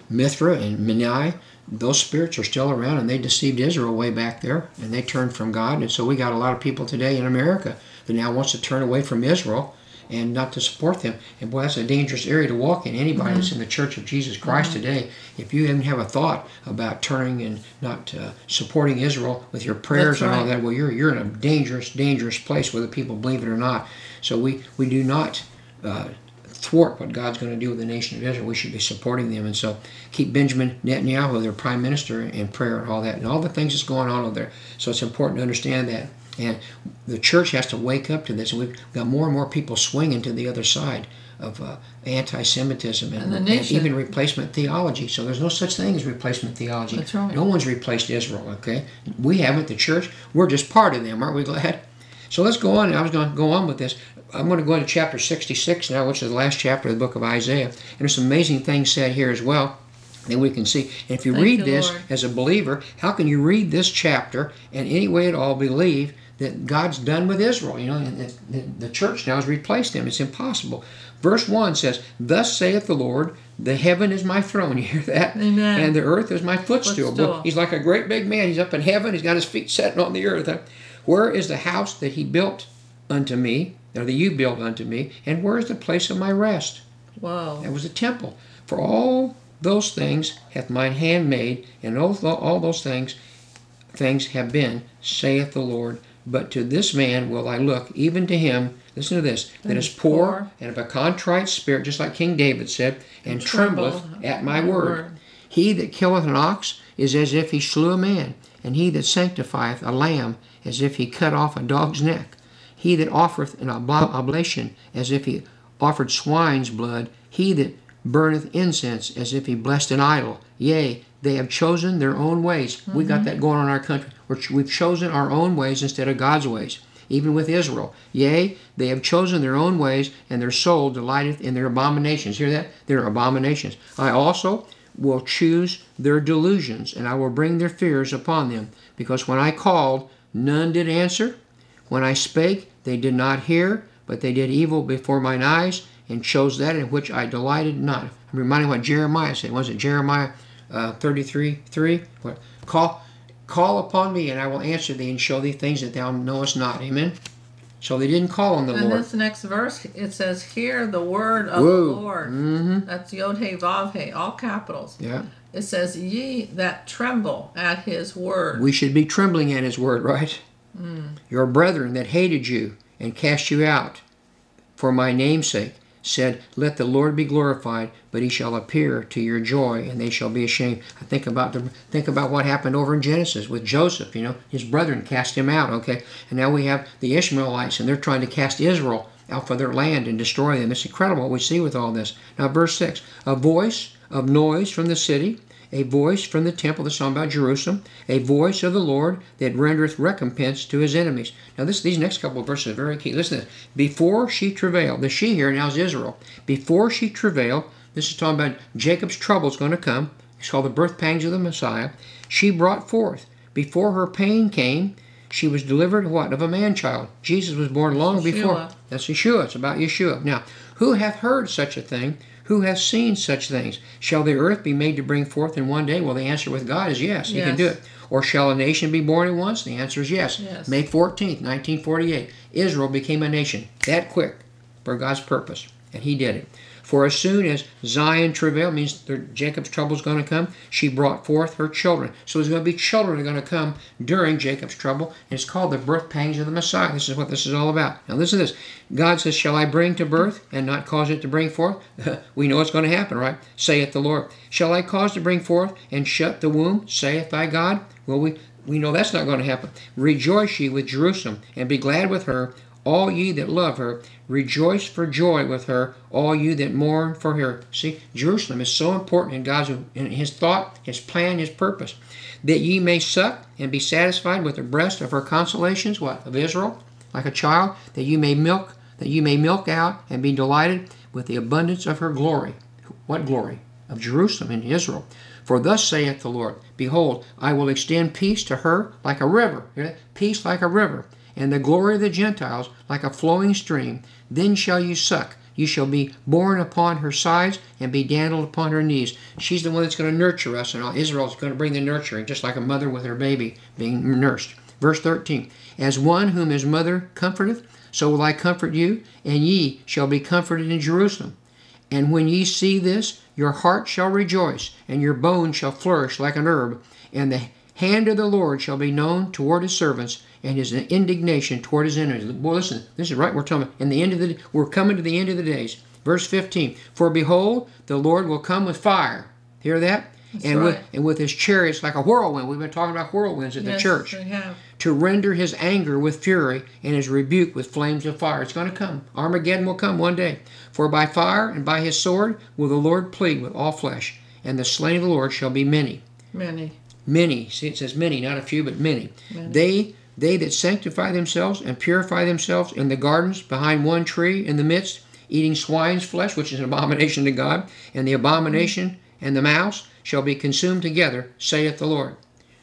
Mithra and Menai, those spirits are still around, and they deceived Israel way back there, and they turned from God. And so we got a lot of people today in America that now wants to turn away from Israel and not to support them. And boy, that's a dangerous area to walk in. Anybody mm-hmm. that's in the Church of Jesus Christ mm-hmm. today, if you even have a thought about turning and not uh, supporting Israel with your prayers That's and all right. that, well, you're you're in a dangerous, dangerous place, whether people believe it or not. So we, we do not uh, thwart what God's going to do with the nation of Israel. We should be supporting them. And so keep Benjamin Netanyahu, their prime minister, in prayer and all that, and all the things that's going on over there. So it's important to understand that. And the church has to wake up to this. And we've got more and more people swinging to the other side of uh, anti-Semitism and, And the and nation- even replacement theology. So there's no such thing as replacement theology. That's right. No one's replaced Israel, okay? We haven't, the church. We're just part of them. Aren't we glad? So let's go on. I was going to go on with this. I'm going to go into chapter sixty-six now, which is the last chapter of the book of Isaiah. And there's some amazing things said here as well that we can see. And if you Thank read you, this Lord. as a believer, how can you read this chapter and any way at all believe that God's done with Israel? You know, and the, the church now has replaced them. It's impossible. Verse one says, "Thus saith the Lord, the heaven is my throne." You hear that? Amen. And the earth is my footstool. Footstool. Boy, he's like a great big man. He's up in heaven. He's got his feet setting on the earth. Where is the house that he built unto me, or that you built unto me? And where is the place of my rest? Whoa. That was a temple. For all those things hath mine hand made, and all, all those things things have been, saith the Lord. But to this man will I look, even to him, listen to this, that is poor and of a contrite spirit, just like King David said, and trembleth at my word. He that killeth an ox is as if he slew a man, and he that sanctifieth a lamb as if he cut off a dog's neck. He that offereth an obla- oblation as if he offered swine's blood. He that burneth incense as if he blessed an idol. Yea, they have chosen their own ways. Mm-hmm. We got that going on in our country. We're, we've chosen our own ways instead of God's ways. Even with Israel. Yea, they have chosen their own ways, and their soul delighteth in their abominations. Hear that? Their abominations. I also will choose their delusions, and I will bring their fears upon them. Because when I called, none did answer. When I spake, they did not hear, but they did evil before mine eyes, and chose that in which I delighted not. I'm reminding what Jeremiah said. Was it Jeremiah uh, thirty-three three? What? Call, call upon me, and I will answer thee, and show thee things that thou knowest not. Amen? So they didn't call on the And Lord. this next verse, it says, "Hear the word of Whoa. the Lord." Mm-hmm. That's Yod He Vav He, all capitals. Yeah. It says, "Ye that tremble at his word." We should be trembling at his word, right? Mm. Your brethren that hated you and cast you out for my name's sake said, Let the Lord be glorified, but he shall appear to your joy, and they shall be ashamed. I think about the, think about what happened over in Genesis with Joseph. You know, his brethren cast him out. Okay, and now we have the Ishmaelites, and they're trying to cast Israel out for their land and destroy them. It's incredible what we see with all this. Now, verse six: a voice of noise from the city, a voice from the temple, that's talking about Jerusalem, a voice of the Lord that rendereth recompense to his enemies. Now this, these next couple of verses are very key. Listen to this. Before she travailed, the she here now is Israel. Before she travailed, this is talking about Jacob's trouble is going to come. It's called the birth pangs of the Messiah. She brought forth. Before her pain came, she was delivered what? Of a man-child. Jesus was born long Yeshua. before. That's Yeshua. It's about Yeshua. Now, who hath heard such a thing? Who has seen such things? Shall the earth be made to bring forth in one day? Well, the answer with God is yes. He Yes. can do it. Or shall a nation be born at once? The answer is yes. Yes. May fourteenth, nineteen forty-eight. Israel became a nation. That quick for God's purpose. And he did it. For as soon as Zion travailed, means that Jacob's trouble is going to come, she brought forth her children. So there's going to be children that are going to come during Jacob's trouble. And it's called the birth pangs of the Messiah. This is what this is all about. Now listen to this. God says, shall I bring to birth and not cause it to bring forth? We know it's going to happen, right? Saith the Lord. Shall I cause to bring forth and shut the womb? Saith thy God. Well, we, we know that's not going to happen. Rejoice ye with Jerusalem, and be glad with her, all ye that love her. Rejoice for joy with her, all you that mourn for her. See, Jerusalem is so important in God's, in his thought, his plan, his purpose. That ye may suck and be satisfied with the breast of her consolations, what? Of Israel, like a child. That you may milk, that you may milk out and be delighted with the abundance of her glory. What glory? Of Jerusalem and Israel. For thus saith the Lord, Behold, I will extend peace to her like a river. Peace like a river. And the glory of the Gentiles like a flowing stream. Then shall you suck, You shall be borne upon her sides and be dandled upon her knees. She's the one that's going to nurture us, and Israel's going to bring the nurturing, just like a mother with her baby being nursed. Verse thirteen, as one whom his mother comforteth, so will I comfort you, and ye shall be comforted in Jerusalem. And when ye see this, your heart shall rejoice, and your bones shall flourish like an herb, and the hand of the Lord shall be known toward his servants, and his indignation toward his enemies. Boy, listen, this is right. We're talking in the end of the. We're coming to the end of the days. Verse fifteen. For behold, the Lord will come with fire. Hear that? That's and right. with and with his chariots like a whirlwind. We've been talking about whirlwinds at Yes, the church. we have. To render his anger with fury and his rebuke with flames of fire. It's going to come. Armageddon will come one day. For by fire and by his sword will the Lord plead with all flesh, and the slain of the Lord shall be many. Many. Many. See, it says many, not a few, but many. Many. They they that sanctify themselves and purify themselves in the gardens behind one tree in the midst, eating swine's flesh, which is an abomination to God, and the abomination and the mouse shall be consumed together, saith the Lord.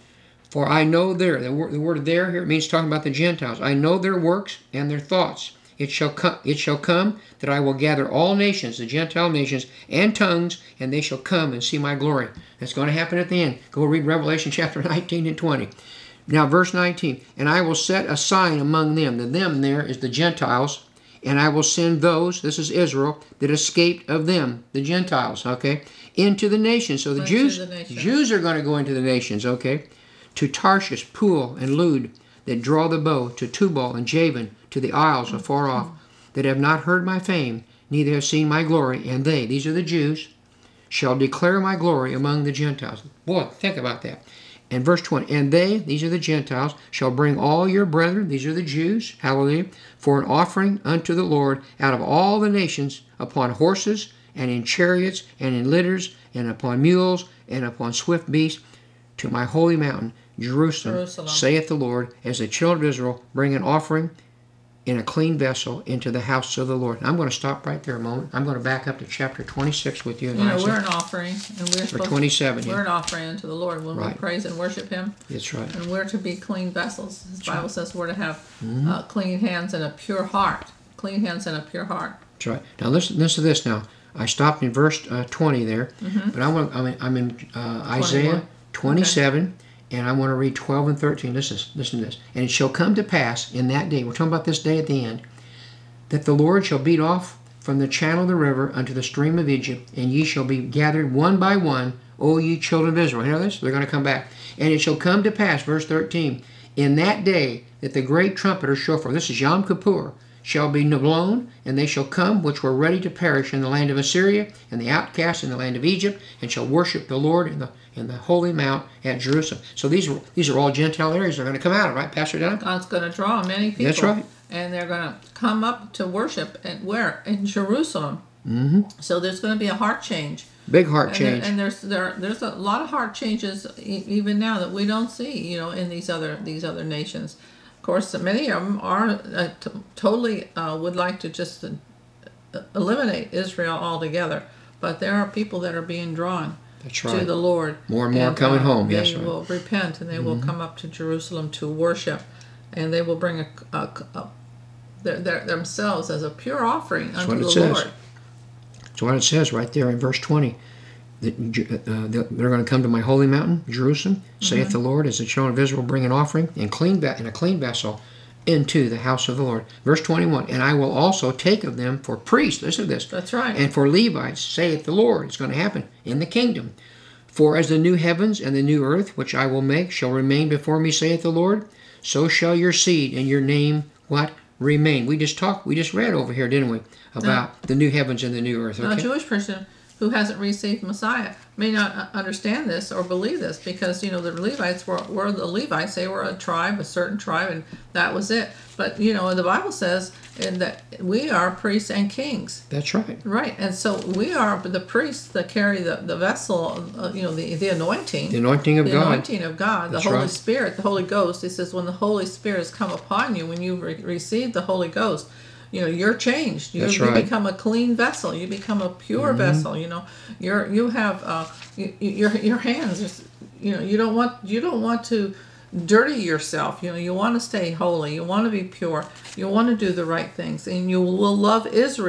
For I know their, the word, the word there here, it means talking about the Gentiles. I know their works and their thoughts. It shall come, it shall come that I will gather all nations, the Gentile nations, and tongues, and they shall come and see my glory. That's going to happen at the end. Go read Revelation chapter nineteen and twenty. Now, verse nineteen. And I will set a sign among them. The them there is the Gentiles. And I will send those, this is Israel, that escaped of them, the Gentiles, okay, into the nations. So the Into Jews, the nations. Jews are going to go into the nations, okay, to Tarshish, Pool, and Lud, that draw the bow, to Tubal and Javan, to the isles afar off, that have not heard my fame, neither have seen my glory, and they, these are the Jews, shall declare my glory among the Gentiles. Boy, think about that. And verse twenty, and they, these are the Gentiles, shall bring all your brethren, these are the Jews, hallelujah, for an offering unto the Lord out of all the nations, upon horses, and in chariots, and in litters, and upon mules, and upon swift beasts, to my holy mountain, Jerusalem, Jerusalem. saith the Lord, as the children of Israel bring an offering in a clean vessel into the house of the Lord. I'm going to stop right there a moment. I'm going to back up to chapter twenty-six with you. You know, Isaac. we're an offering, and we're Or supposed twenty-seven, we're yeah. an offering unto the Lord when Right. we praise and worship Him, That's right. and we're to be clean vessels. His Bible right. says we're to have Mm-hmm. uh, clean hands and a pure heart. Clean hands and a pure heart. That's right. Now listen, listen to this. Now I stopped in verse uh, twenty there, but I want. I'm in, I'm in uh, Isaiah twenty-one. twenty-seven, and I want to read twelve and thirteen. Listen, listen to this. And it shall come to pass in that day. We're talking about this day at the end, that the Lord shall beat off from the channel of the river unto the stream of Egypt, and ye shall be gathered one by one, O ye children of Israel. Hear this? They're going to come back. And it shall come to pass, verse thirteen, in that day that the great trumpeter shofar, this is Yom Kippur, shall be blown, and they shall come which were ready to perish in the land of Assyria, and the outcasts in the land of Egypt, and shall worship the Lord in the in the holy mount at Jerusalem. So these are these are all Gentile areas they're going to come out of, right, Pastor Don? God's going to draw many people. That's right. And they're going to come up to worship and where? In Jerusalem. Mm-hmm. So there's going to be a heart change. Big heart And, there, change. and there's there there's a lot of heart changes e- even now that we don't see, you know, in these other these other nations. Of course, many of them are uh, t- totally uh, would like to just uh, eliminate Israel altogether, but there are people that are being drawn That's to right. the Lord. More and more coming home, They yes, right. will repent and they will come up to Jerusalem to worship, and they will bring a, a, a their, their, themselves as a pure offering That's unto what it the says. Lord. That's what it says right there in verse twenty. That uh, they're going to come to my holy mountain, Jerusalem, saith the Lord, as the children of Israel bring an offering in clean ve- in a clean vessel into the house of the Lord. Verse twenty-one, and I will also take of them for priests, listen to this, That's right. and for Levites, saith the Lord. It's going to happen in the kingdom. For as the new heavens and the new earth, which I will make, shall remain before me, saith the Lord, so shall your seed and your name, what? Remain. We just talked, we just read over here, didn't we, about the new heavens and the new earth. Now, a Okay? Jewish person who hasn't received Messiah may not uh, understand this or believe this because, you know, the Levites were, were the Levites. They were a tribe, a certain tribe, and that was it. But, you know, the Bible says in that we are priests and kings. That's right. Right. And so we are the priests that carry the, the vessel, uh, you know, the, the anointing. The anointing of the God. anointing of God, the That's Holy right. Spirit, the Holy Ghost. He says when the Holy Spirit has come upon you, when you re- receive the Holy Ghost, you know, you're changed. You, That's you right. become a clean vessel. You become a pure Mm-hmm. vessel. You know, you're you have uh, you, your your hands. Just, you know, you don't want you don't want to dirty yourself. You know, you want to stay holy. You want to be pure. You want to do the right things, and you will love Israel.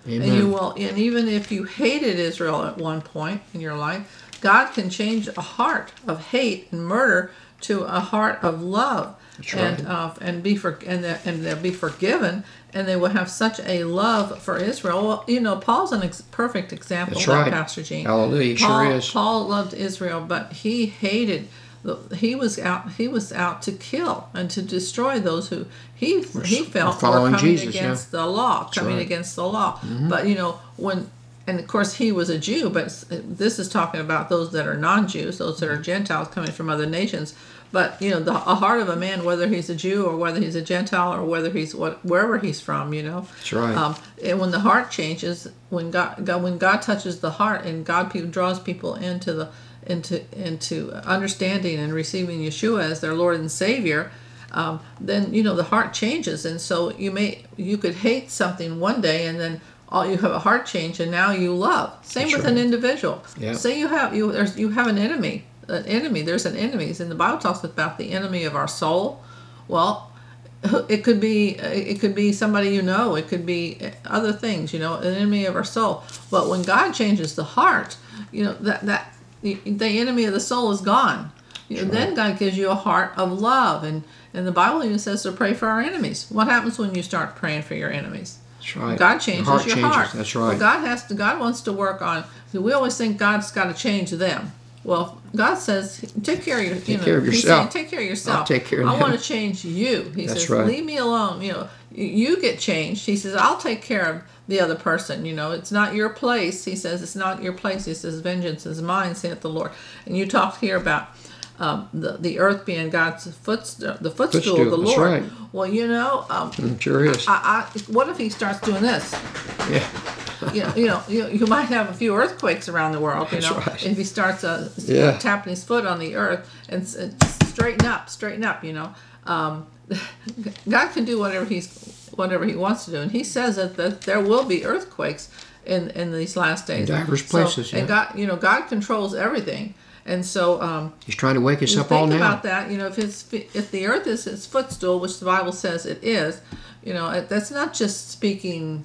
And Amen. you will, and even if you hated Israel at one point in your life, God can change a heart of hate and murder to a heart of love. That's and right. uh, and be for and they- and they'll be forgiven, and they will have such a love for Israel. Well, you know, Paul's an ex- perfect example That's of that, right. Pastor Gene. Hallelujah, he Paul, sure is. Paul loved Israel, but he hated. the- He was out. He was out to kill and to destroy those who he he felt were following coming Jesus, yeah. against the law, coming right. against the law. But you know when. And of course, he was a Jew, but this is talking about those that are non-Jews, those that are Gentiles coming from other nations. But you know, the a heart of a man, whether he's a Jew or whether he's a Gentile or whether he's what wherever he's from, you know. That's right. Um, and when the heart changes, when God, God when God touches the heart, and God pe- draws people into the into into understanding and receiving Yeshua as their Lord and Savior, um, then you know the heart changes, and so you may you could hate something one day, and then all you have a heart change, and now you love. Same That's with right. an individual. Yeah. Say you have you there's, you have an enemy, an enemy. There's an enemy. And the Bible talks about the enemy of our soul. Well, it could be it could be somebody you know. It could be other things. You know, an enemy of our soul. But when God changes the heart, you know that that the, the enemy of the soul is gone. You know, then God gives you a heart of love, and and the Bible even says to pray for our enemies. What happens when you start praying for your enemies? That's right. God changes heart your changes. heart. That's Well, right. God has to. God wants to work on. We always think God's got to change them. Well, God says, "Take care of your. Take you know, care of He's yourself. saying, take care of yourself. I'll take care of I them." want to change you." He That's says, right. "Leave me alone. You know, you get changed." He says, "I'll take care of the other person. You know, it's not your place." He says, "It's not your place." He says, "Vengeance is mine," saith the Lord. And you talked here about. Um, the the earth being God's footstool, the footstool, Footstool, of the that's Lord. right. Well, you know, um, Mm, sure is. I, I, what if he starts doing this? Yeah. you know, you know, you, you might have a few earthquakes around the world. You That's know, right. if he starts uh, Yeah. tapping his foot on the earth and, s- and straighten up, straighten up. You know, um, God can do whatever he's whatever he wants to do, and he says that, that there will be earthquakes in in these last days. In diverse So- places, and yeah. God, you know, God controls everything, and so. Um, He's trying to wake us you up all think now. about that, you know, if it's if the earth is his footstool, which the Bible says it is, you know, it- that's not just speaking,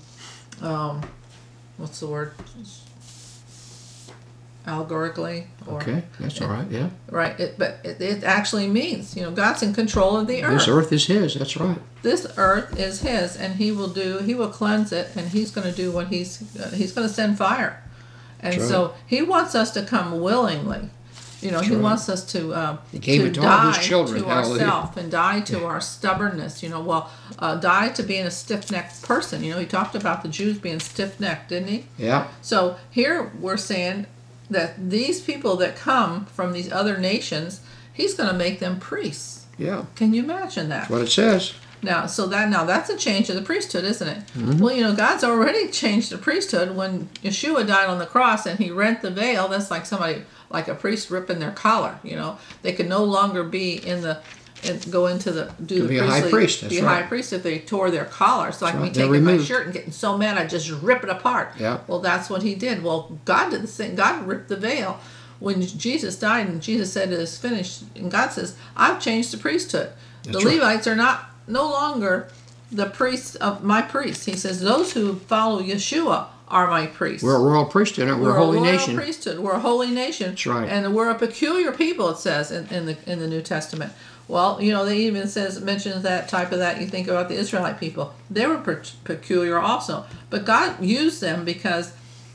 um, what's the word, allegorically, or Okay, that's all right. Yeah. right? It, but it, it actually means, you know, God's in control of the earth. This earth is His. That's right. This earth is His, and He will do. He will cleanse it, and He's going to do what He's. Uh, he's going to send fire, and That's so right. He wants us to come willingly. You know, He right. wants us to uh, He gave to it to all His die children. to Hallelujah. ourselves and die to our stubbornness. You know, well, uh, die to being a stiff-necked person. You know, He talked about the Jews being stiff-necked, didn't He? Yeah. So here we're saying that these people that come from these other nations, He's going to make them priests. Yeah. Can you imagine that? That's what it says. Now, so that now that's a change of the priesthood, isn't it? Mm-hmm. Well, you know, God's already changed the priesthood when Yeshua died on the cross and He rent the veil. That's like somebody, like a priest ripping their collar. You know, they could no longer be in the, and go into the do Could the be a high priestly, priest, that's be a right. high priest if they tore their collar. So like me right, they're taking my removed. shirt and getting so mad I just rip it apart. Yeah. Well, that's what He did. Well, God did the same. God ripped the veil. When Jesus died and Jesus said it is finished, and God says, I've changed the priesthood. That's the right. Levites are not no longer the priests of my priests. He says, those who follow Yeshua are my priests. We're a royal priesthood, aren't we? We're a holy a royal nation. priesthood. We're a holy nation. That's right. And we're a peculiar people, it says in, in the in the New Testament. Well, you know, they even says mentions that type of that. You think about the Israelite people; they were per- peculiar also. But God used them because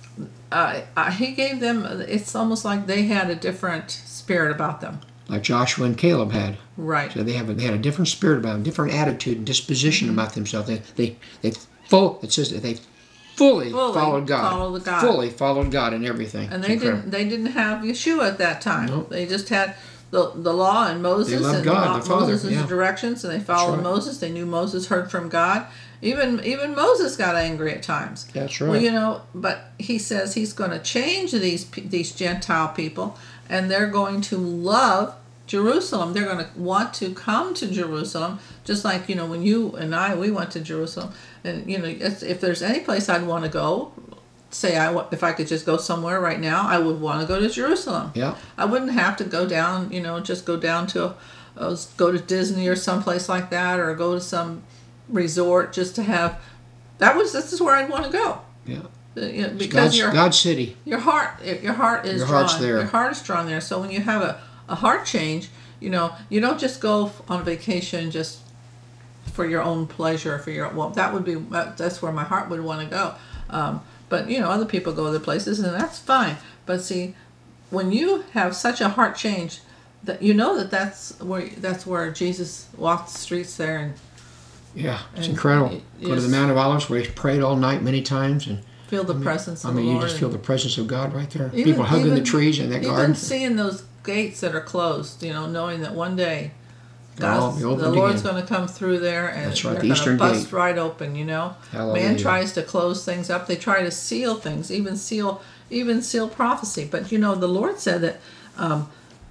uh, uh, He gave them. It's almost like they had a different spirit about them. Like Joshua and Caleb had. Right. So they have a, they had a different spirit about them, different attitude and disposition Mm-hmm. about themselves. They they they full. It says that they fully, Fully followed God. followed God. Fully followed God in everything. And It's they incredible. didn't. They didn't have Yeshua at that time. Nope. They just had the the law and Moses They loved and God, Mo- the Father, Moses' yeah. directions, and they followed right. Moses. They knew Moses heard from God. Even even Moses got angry at times. That's Well, right. you know, but he says he's going to change these pe- these Gentile people, and they're going to love Jerusalem. They're going to want to come to Jerusalem, just like, you know, when you and I, we went to Jerusalem. And, you know, it's, if there's any place I'd want to go, say I wa- if I could just go somewhere right now, I would want to go to Jerusalem. Yeah. I wouldn't have to go down, you know, just go down to, uh, go to Disney or someplace like that, or go to some resort just to have, that was, this is where I'd want to go. Yeah. Uh, you know, It's because God's, your God's city. your heart your heart is Your heart's drawn. there. Your heart is drawn there. So when you have a, a heart change, you know, you don't just go on vacation just for your own pleasure, for your well, that would be that's where my heart would want to go. Um, but you know, other people go other places, and that's fine. But see, when you have such a heart change, that you know that that's where that's where Jesus walked the streets there, and Yeah, it's And incredible. you- you Go to the just- Mount of Olives where he prayed all night many times, and feel the I mean, presence I of mean, the you Lord. just feel the presence of God right there. Even- People hugging the even- trees in that even garden. seeing those gates that are closed, you know, knowing that one day They'll all God's, be the opened Lord's again. going to come through there, and That's right, they're the going to Eastern bust Gate. right open. You know, Hallelujah. man tries to close things up. They try to seal things, even seal, even seal prophecy. But you know, the Lord said that um,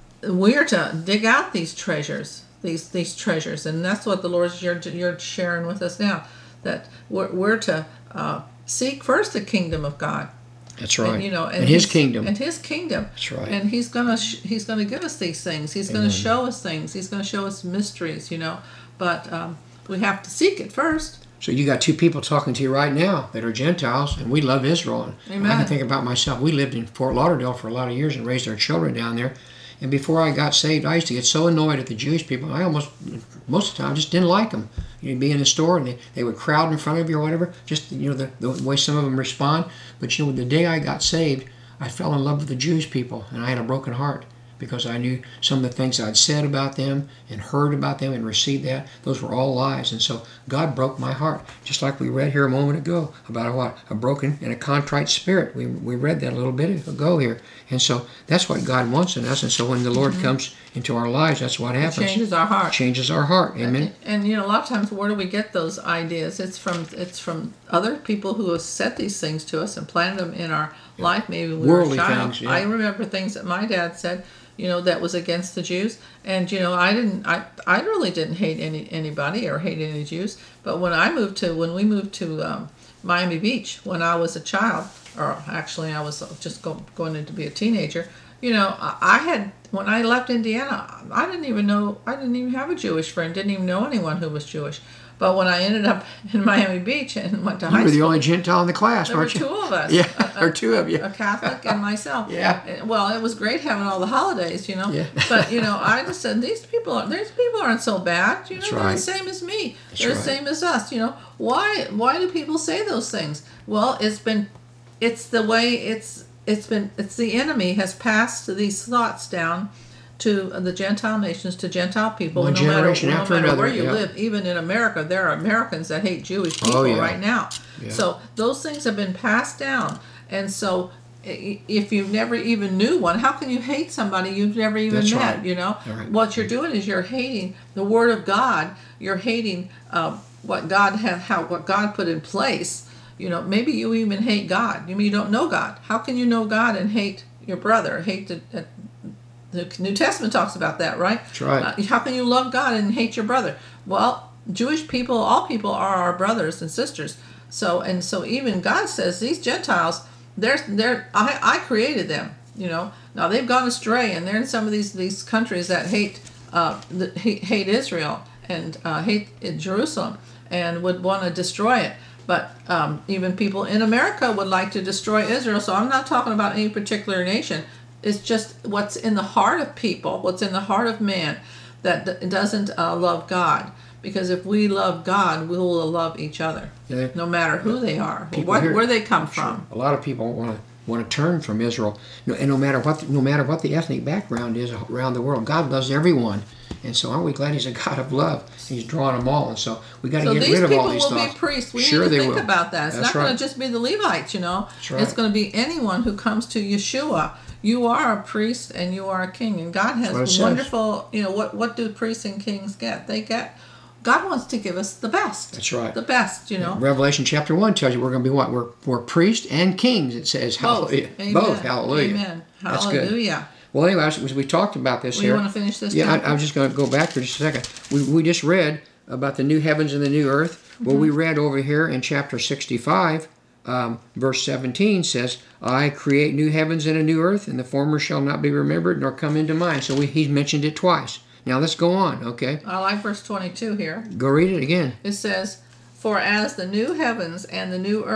we are to dig out these treasures, these these treasures, and that's what the Lord's you're you're sharing with us now. That we're, we're to uh, seek first the kingdom of God. That's right. And, you know, and, and His he's- kingdom. and His kingdom. That's right. And He's gonna sh- He's gonna give us these things. He's gonna Amen. show us things. He's gonna show us mysteries. You know, but um, we have to seek it first. So you got two people talking to you right now that are Gentiles, and we love Israel. And I Amen. can think about myself. We lived in Fort Lauderdale for a lot of years and raised our children down there. And before I got saved, I used to get so annoyed at the Jewish people. I almost, most of the time, just didn't like them. You'd be in the store and they, they would crowd in front of you or whatever. Just, you know, the, the way some of them respond. But, you know, the day I got saved, I fell in love with the Jewish people. And I had a broken heart because I knew some of the things I'd said about them and heard about them and received that. Those were all lies. And so God broke my heart. Just like we read here a moment ago about a what? A broken and a contrite spirit. We, we read that a little bit ago here. And so that's what God wants in us. And so when the Lord comes into our lives, that's what It happens. changes our heart. Changes our heart. Amen. And, and you know, a lot of times, where do we get those ideas? It's from it's from other people who have said these things to us and planted them in our life. Maybe we Worldly were a child. things, yeah. I remember things that my dad said, you know, that was against the Jews. And you know, I didn't. I I really didn't hate any anybody or hate any Jews. But when I moved to when we moved to um, Miami Beach when I was a child, or actually I was just go, going in to be a teenager. You know, I I had, when I left Indiana, I didn't even know, I didn't even have a Jewish friend, didn't even know anyone who was Jewish. But when I ended up in Miami Beach and went to You high were the school, only Gentile in the class, there were weren't you? two of us. Yeah, a- or two of you. A Catholic and myself. Yeah. And- Well, it was great having all the holidays, you know. Yeah. But, you know, I just said, these people, are, these people aren't so bad. You know, That's they're right. the same as me. That's they're right. the same as us, you know. Why, why do people say those things? Well, it's been, it's the way it's, it's been, it's the enemy has passed these thoughts down to the Gentile nations, to Gentile people. One no generation matter, after no matter another, where you yeah. live, even in America, there are Americans that hate Jewish people Oh, yeah. right now. Yeah. So those things have been passed down. And so i- if you never even knew one, how can you hate somebody you've never even That's met, right. you know? All right. What you're doing is you're hating the Word of God. You're hating uh, what God had, how what God put in place. You know, maybe you even hate God. You mean you don't know God. How can you know God and hate your brother? Hate the, uh, the New Testament talks about that, right? That's right. Uh, how can you love God and hate your brother? Well, Jewish people, all people are our brothers and sisters. So and so, even God says these Gentiles, they're they're I, I created them. You know, now they've gone astray, and they're in some of these these countries that hate uh, that hate, hate Israel and uh, hate Jerusalem and would want to destroy it. But um, even people in America would like to destroy Israel. So I'm not talking about any particular nation. It's just what's in the heart of people, what's in the heart of man that d- doesn't uh, love God. Because if we love God, we will love each other, Yeah. no matter who they are, People what, here- where they come from. A lot of people want to want to turn from Israel, no, and no matter what, the, no matter what the ethnic background is around the world, God loves everyone, and so aren't we glad He's a God of love? He's drawing them all, and so we got to So get these rid of people all these will thoughts. be priests. We sure need to they think will. about that. It's That's not right. going to just be the Levites, you know. right. It's going to be anyone who comes to Yeshua. You are a priest and you are a king, and God what it has says. wonderful. You know what? What do priests and kings get? They get. God wants to give us the best. That's right. The best, you know. Revelation chapter one tells you we're going to be what? We're we're priests and kings. It says Both. hallelujah. Amen. Both. Hallelujah. Amen. That's good. Hallelujah. Well, anyway, as we talked about this Well, here. you want to finish this? Yeah, I, chapter? I was just going to go back for just a second. We, we just read about the new heavens and the new earth. Well, we read over here in chapter sixty-five, um, verse seventeen says, I create new heavens and a new earth, and the former shall not be remembered nor come into mind. So we, he's mentioned it twice. Now let's go on, okay? I like verse twenty-two here. Go read it again. It says, "For as the new heavens and the new earth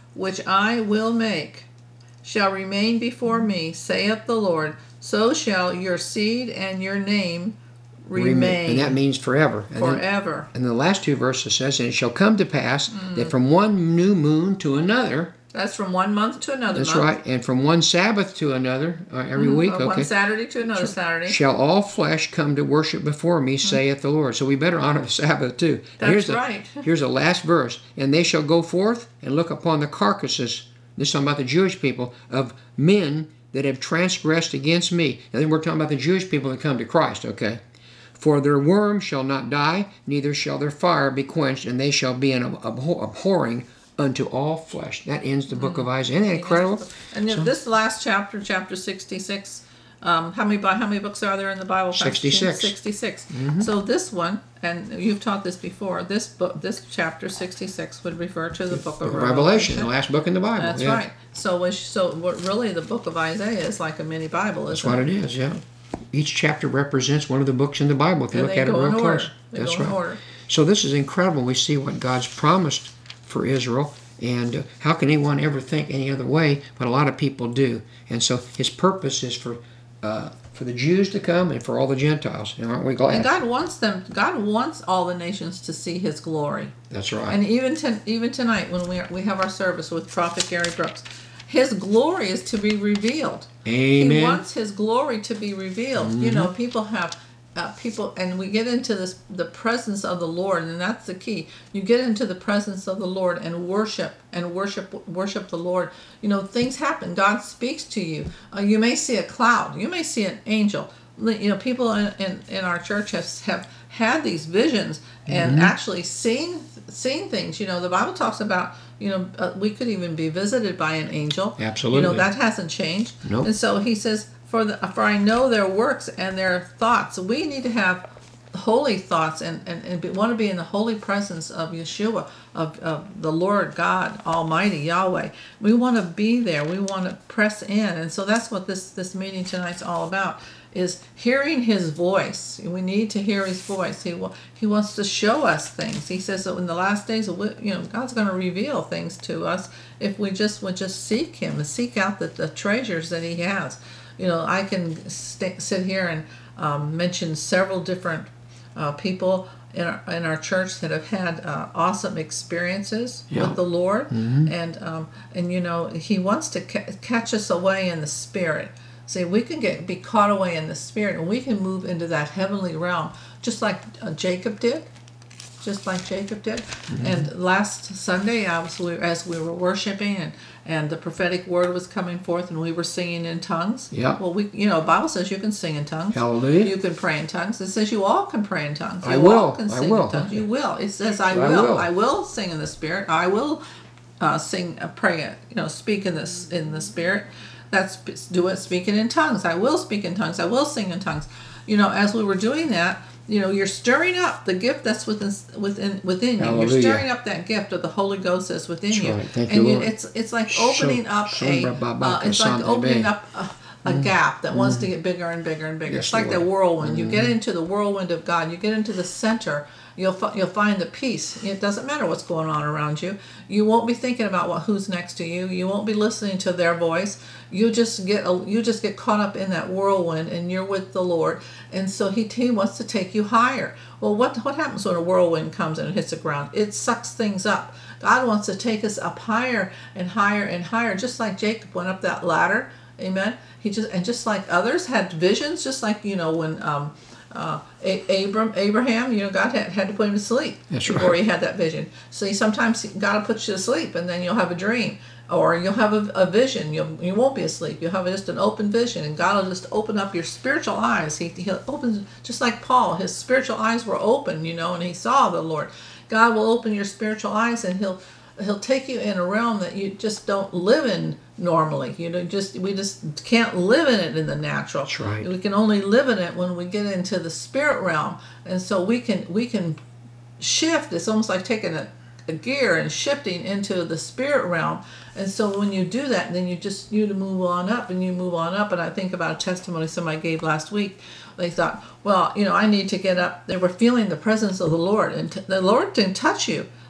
which I will make, shall remain before me, saith the Lord, so shall your seed and your name remain. And that means forever. And forever. Then, and the last two verses says, and it shall come to pass mm. that from one new moon to another. That's from one month to another That's month. right. And from one Sabbath to another, uh, every mm, week. Okay. One Saturday to another Saturday. Shall all flesh come to worship before me, mm. saith the Lord. So we better honor the Sabbath too. That's here's the, right. Here's the last verse. And they shall go forth and look upon the carcasses, this is talking about the Jewish people, of men that have transgressed against me. And then we're talking about the Jewish people that come to Christ, okay? For their worm shall not die, neither shall their fire be quenched, and they shall be an abhor- abhorring unto all flesh. That ends the book mm. of Isaiah. Isn't that incredible? And so, this last chapter, chapter sixty-six, um, how many how many books are there in the Bible? sixty-six. sixty-six. Mm-hmm. So this one, and you've taught this before, this book, this chapter sixty-six would refer to the book of Revelation. Revelation, the last book in the Bible. That's yeah. right. So, we, so what really the book of Isaiah is like a mini Bible, isn't That's what it is, yeah. Each chapter represents one of the books in the Bible if you and look at it real close. They That's go in right. order. So this is incredible. We see what God's promised for Israel, and uh, how can anyone ever think any other way? But a lot of people do. And so His purpose is for uh, for the Jews to come and for all the Gentiles. And aren't we glad? And God wants them. God wants all the nations to see His glory. That's right. And even to, even tonight when we are, we have our service with Prophet Gary Brooks, His glory is to be revealed. Amen. He wants His glory to be revealed. Mm-hmm. You know, people have uh, people, and we get into this the presence of the Lord, and that's the key. You get into the presence of the Lord and worship and worship worship the Lord. You know, things happen. God speaks to you. Uh, you may see a cloud. You may see an angel. You know, people in in, in our church have have had these visions and mm-hmm. actually seen seen things. You know, the Bible talks about. You know, uh, we could even be visited by an angel. Absolutely. You know, that hasn't changed. Nope. And so he says, for the for I know their works and their thoughts. We need to have holy thoughts and, and, and be, want to be in the holy presence of Yeshua, of, of the Lord God Almighty, Yahweh. We want to be there. We want to press in. And so that's what this, this meeting tonight's all about, is hearing His voice. We need to hear His voice. He He wants to show us things. He says that in the last days, you know, God's going to reveal things to us if we just would just seek Him and seek out the, the treasures that He has. You know, I can st- sit here and um, mention several different uh, people in our in our church that have had uh, awesome experiences yeah. with the Lord, mm-hmm. and um, and you know, He wants to ca- catch us away in the spirit. See, we can get be caught away in the spirit, and we can move into that heavenly realm, just like uh, Jacob did, just like Jacob did. Mm-hmm. And last Sunday, I was as we were worshiping, and, and the prophetic word was coming forth, and we were singing in tongues. Yeah. Well, we, you know, the Bible says you can sing in tongues. Hallelujah. You can pray in tongues. It says you all can pray in tongues. You I will. all can I sing will. in tongues. You will. It says I I will. will. I will sing in the spirit. I will uh, sing, uh, pray, you know, speak in this in the spirit. That's do it speaking in tongues. I will speak in tongues. I will sing in tongues. You know, as we were doing that, you know, you're stirring up the gift that's within within within you. Hallelujah. You're stirring up that gift of the Holy Ghost that's within That's you. right. Thank and you, you, Lord. it's it's like opening So- up so a ba- ba- uh, it's like Sunday opening bay. up a, a gap that wants to get bigger and bigger and bigger. Yes, it's like Lord. the whirlwind. You get into the whirlwind of God. You get into the center. You'll fi- you'll find the peace. It doesn't matter what's going on around you. You won't be thinking about what who's next to you. You won't be listening to their voice. You just get a, you just get caught up in that whirlwind, and you're with the Lord. And so he, he wants to take you higher. Well, what what happens when a whirlwind comes and it hits the ground? It sucks things up. God wants to take us up higher and higher and higher, just like Jacob went up that ladder. Amen. He just and just like others had visions, just like you know when um, uh, A- Abram Abraham, you know, God had, had to put him to sleep That's before right. he had that vision. So sometimes God will put you to sleep, and then you'll have a dream. Or you'll have a, a vision. You'll, you won't be asleep. You'll have just an open vision, and God will just open up your spiritual eyes. He He'll open, just like Paul, his spiritual eyes were open, you know, and he saw the Lord. God will open your spiritual eyes, and He'll He'll take you in a realm that you just don't live in normally. You know, just we just can't live in it in the natural. That's right. We can only live in it when we get into the spirit realm, and so we can we can shift. It's almost like taking a a gear and shifting into the spirit realm. And so when you do that, then you just you move on up and you move on up. And I think about a testimony somebody gave last week. They thought, well, you know, I need to get up. They were feeling the presence of the Lord, and t- the Lord didn't touch you.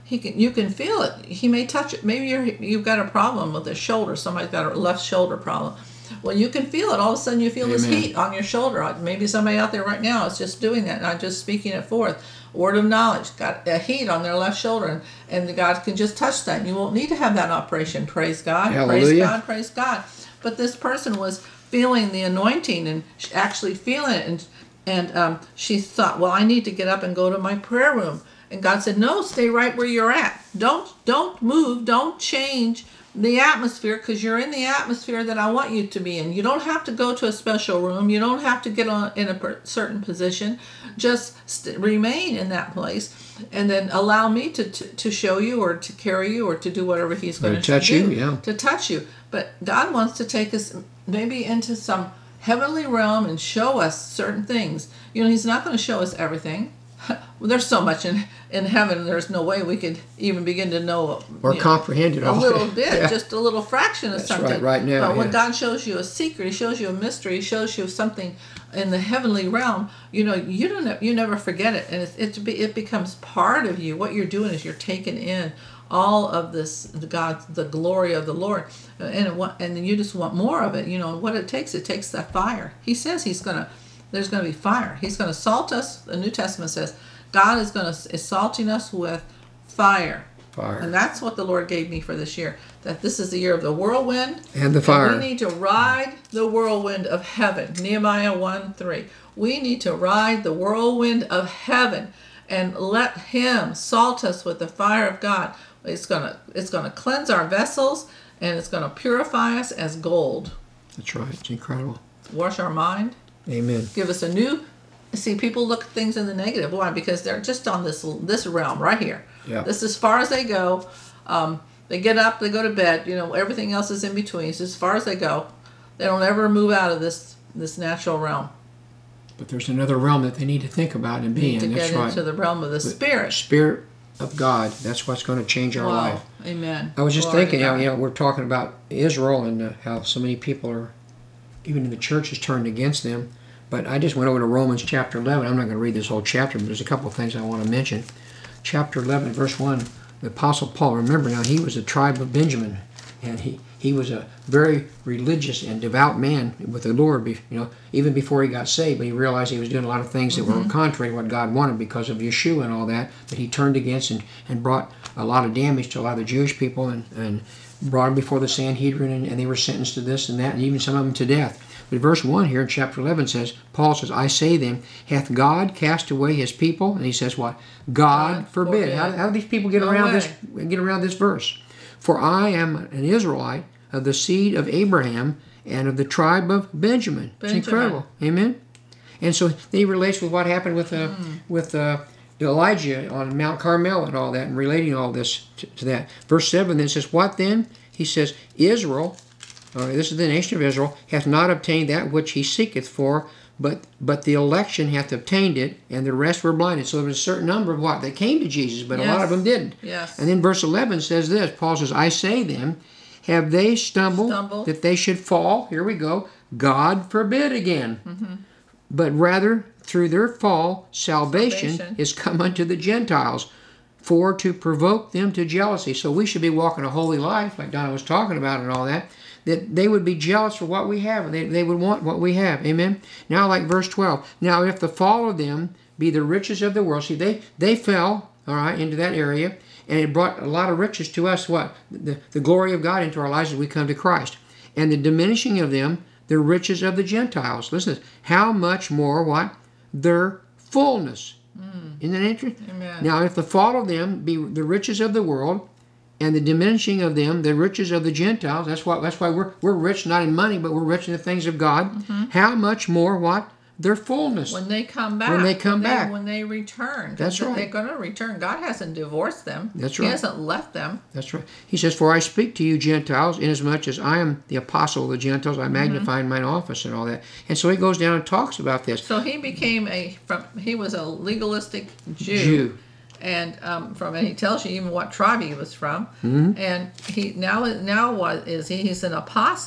he can you can feel it. He may touch it. Maybe you're you've got a problem with the shoulder. Somebody's got a left shoulder problem. Well, you can feel it. All of a sudden, you feel this Amen. heat on your shoulder. Maybe somebody out there right now is just doing that, and I'm just speaking it forth. Word of knowledge, got a heat on their left shoulder, and, and God can just touch that. And you won't need to have that operation. Praise God. Praise Hallelujah. God. Praise God. But this person was feeling the anointing and sh- actually feeling it, and and um, she thought, well, I need to get up and go to my prayer room. And God said, no, stay right where you're at. Don't don't move. Don't change the atmosphere, because you're in the atmosphere that I want you to be in. You don't have to go to a special room. You don't have to get on in a per- certain position. Just st- remain in that place, and then allow me to, to, to show you or to carry you or to do whatever He's going To to touch do. you, yeah. To touch you. But God wants to take us maybe into some heavenly realm and show us certain things. You know, He's not going to show us everything. Well, there's so much in, in heaven, there's no way we could even begin to know Or you know, comprehend it a all. little bit, Yeah. just a little fraction of That's something. right, right now, But when yes. God shows you a secret, He shows you a mystery, He shows you something in the heavenly realm. You know, you don't, you never forget it, and it it, be, it becomes part of you. What you're doing is you're taking in all of this, the God, the glory of the Lord, and it, wa- and then you just want more of it. You know what it takes? It takes that fire. He says He's gonna, there's gonna be fire. He's gonna salt us. The New Testament says God is gonna is salting us with fire. Fire. And that's what the Lord gave me for this year. That this is the year of the whirlwind. And the fire. we need to ride the whirlwind of heaven. Nehemiah one three. We need to ride the whirlwind of heaven and let Him salt us with the fire of God. It's gonna it's gonna cleanse our vessels, and it's gonna purify us as gold. That's right. It's incredible. Wash our mind. Amen. Give us a new. See, people look at things in the negative. Why? Because they're just on this this realm right here. Yeah. This is as far as they go. Um, they get up, they go to bed. You know, everything else is in between. It's as far as they go. They don't ever move out of this this natural realm. But there's another realm that they need to think about and be To in. That's get right. into the realm of the spirit. Spirit of God. That's what's going to change our Wow. life. Amen. I was just Glory to thinking, you know, God. you know, we're talking about Israel and uh, how so many people are, even in the church, is turned against them. But I just went over to Romans chapter eleven. I'm not going to read this whole chapter, but there's a couple of things I want to mention. Chapter eleven, verse one, the Apostle Paul, remember now, he was a tribe of Benjamin, and he, he was a very religious and devout man with the Lord, you know, even before he got saved. But he realized he was doing a lot of things that were contrary to what God wanted because of Yeshua and all that, that he turned against and, and brought a lot of damage to a lot of the Jewish people, and, and brought them before the Sanhedrin, and, and they were sentenced to this and that, and even some of them to death. But verse one here in chapter eleven says, Paul says, I say then, hath God cast away His people? And he says what? God, God forbid. forbid. How, how do these people get No around way. this? Get around this verse? For I am an Israelite of the seed of Abraham and of the tribe of Benjamin. Benjamin. It's incredible. Amen. And so he relates with what happened with uh, Hmm. with uh, Elijah on Mount Carmel and all that, and relating all this to, to that. Verse seven then says, what then? He says, Israel. Uh, this is the nation of Israel, hath not obtained that which he seeketh for, but but the election hath obtained it, and the rest were blinded. So there was a certain number of what? That came to Jesus, but a lot Yes. of them didn't. Yes. And then verse eleven says this, Paul says, I say then, have they stumbled, Stumbled. that they should fall? Here we go. God forbid again. Mm-hmm. But rather, through their fall, salvation, Salvation. is come unto the Gentiles, for to provoke them to jealousy. So we should be walking a holy life, like Donna was talking about and all that, that they would be jealous for what we have, and they, they would want what we have. Amen? Now, like verse twelve, now if the fall of them be the riches of the world, see, they, they fell, all right, into that area, and it brought a lot of riches to us, what? The, the glory of God into our lives as we come to Christ. And the diminishing of them, the riches of the Gentiles. Listen to this. How much more, what? Their fullness. Mm. Isn't that interesting? Amen. Now, if the fall of them be the riches of the world, and the diminishing of them, the riches of the Gentiles, that's why, that's why we're, we're rich not in money, but we're rich in the things of God. Mm-hmm. How much more, what? Their fullness. When they come back. When they come back. When they return. That's right. They're going to return. God hasn't divorced them. That's He right. hasn't left them. That's right. He says, for I speak to you Gentiles, inasmuch as I am the apostle of the Gentiles, I magnify in mine office and all that. And so he goes down and talks about this. So he became a, from he was a legalistic Jew. Jew. And um, from and he tells you even what tribe he was from. Mm-hmm. And he now now what is he? He's an apostle.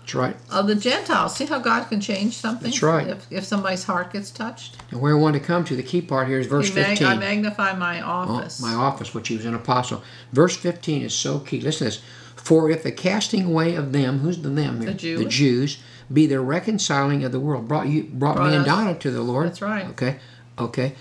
That's right. of the Gentiles. See how God can change something? That's right. If, if somebody's heart gets touched. And where I want to come to, the key part here is verse He mag- fifteen. I magnify my Oh, office. my office, which he was an apostle. Verse fifteen is so key. Listen to this. For if the casting away of them, who's the them here? The Jews. The Jews, be the reconciling of the world. Brought you brought, Brought me and us. Donna to the Lord. That's right. Okay. Okay.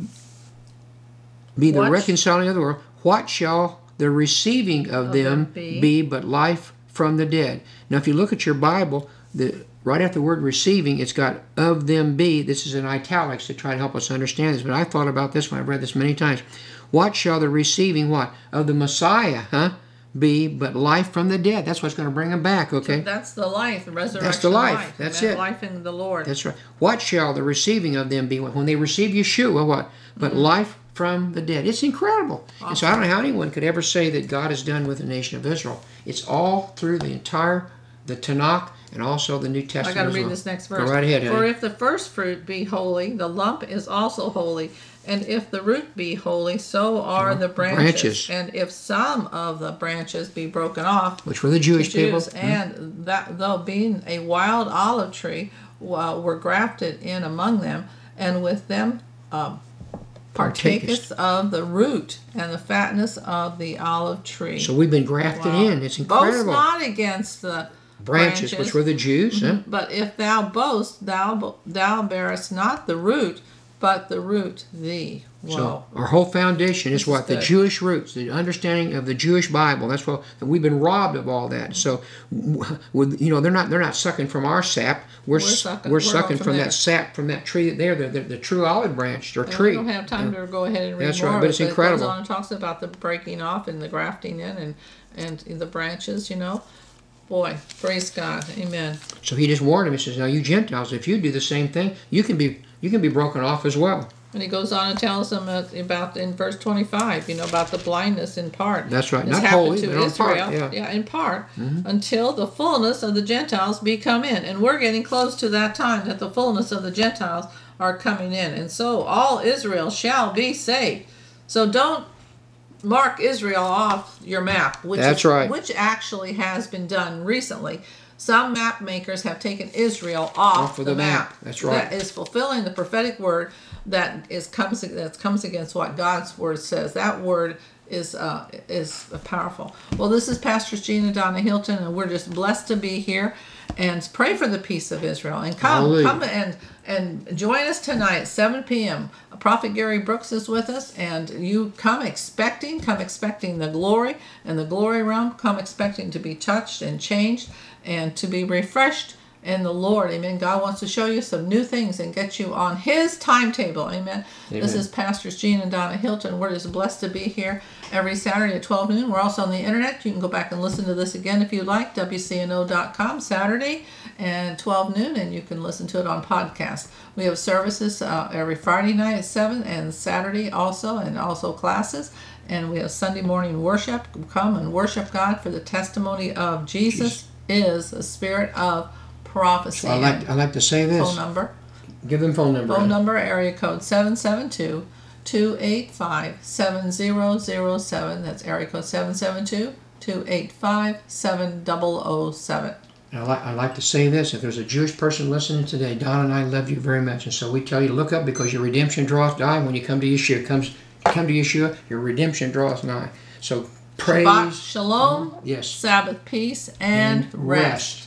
Be the What sh- reconciling of the world. What shall the receiving of, Of them them be? be but life from the dead? Now if you look at your Bible, the right after the word receiving, it's got of them be. This is in italics to try to help us understand this, but I thought about this when I've read this many times. What shall the receiving what? Of the Messiah, huh? Be but life from the dead. That's what's going to bring them back, okay? That's the life, the resurrection That's the life. life. That's Amen. it. Life in the Lord. That's right. What shall the receiving of them be? When they receive Yeshua, what? But Mm-hmm. life from the dead. It's incredible. And so I don't know how anyone could ever say that God is done with the nation of Israel. It's all through the entire, the Tanakh, and also the New I Testament got to as read well. this next verse. Go right ahead, For honey. if the first fruit be holy, the lump is also holy. And if the root be holy, so are the branches. branches. And if some of the branches be broken off, Which were the Jewish the Jews, people. and that though being a wild olive tree, uh, were grafted in among them, and with them um, partakest Partakest. of the root and the fatness of the olive tree. So we've been grafted Wow. in. It's Boast incredible. not against the branches, which were the Jews. huh? But if thou boast, thou thou bearest not the root, but the root thee. Whoa. So our whole foundation is This what? is The good. Jewish roots, the understanding of the Jewish Bible. That's what and we've been robbed of all that. So, w- with you know, they're not they're not sucking from our sap. We're We're s- sucking- we're we're sucking from from there. that sap from that tree there, the, the, the true olive branch or And tree. we don't have time to go ahead and read That's more right, of but it, it's It incredible. goes on and talks about the breaking off and the grafting in and, and the branches, you know. Boy, praise God. Amen. So he just warned him. He says, "Now you Gentiles, if you do the same thing, you can be you can be broken off as well." And he goes on and tells them uh, about in verse twenty-five, you know, about the blindness in part. That's right. It's Not happened wholly, to but on Israel, part, yeah. in part, until the fullness of the Gentiles be come in. And we're getting close to that time that the fullness of the Gentiles are coming in. And so all Israel shall be saved. So don't mark Israel off your map, which That's is, right. which actually has been done recently. Some map makers have taken Israel off, Off of the, the map. map. That's right. That is fulfilling the prophetic word that is comes that comes against what God's word says. That word is uh, is powerful. Well, this is Pastor Gina Donna Hilton, and we're just blessed to be here. And pray for the peace of Israel. And come, Hallelujah. come and and join us tonight at seven p.m. Prophet Gary Brooks is with us, and you come expecting, come expecting the glory and the glory realm. Come expecting to be touched and changed and to be refreshed in the Lord. Amen. God wants to show you some new things and get you on His timetable. Amen. This is Pastors Gene and Donna Hilton. We're just blessed to be here every Saturday at twelve noon. We're also on the internet. You can go back and listen to this again if you like. W C N O dot com Saturday and twelve noon, and you can listen to it on podcast. We have services uh, every Friday night at seven and Saturday also, and also classes. And we have Sunday morning worship. Come and worship God, for the testimony of Jesus is the spirit of prophecy. So I like I like to say this. Phone number. Give them phone number. Phone number, area code seven seven two, two eight five, seven zero zero seven. That's area code seven seven two, two eight five, seven zero zero seven. And I like, I like to say this. If there's a Jewish person listening today, Don and I love you very much. And so we tell you to look up, because your redemption draweth nigh. When you come to Yeshua, comes come to Yeshua, your redemption draweth nigh. So praise. Shabbat shalom, Yes. Sabbath peace, and, rest.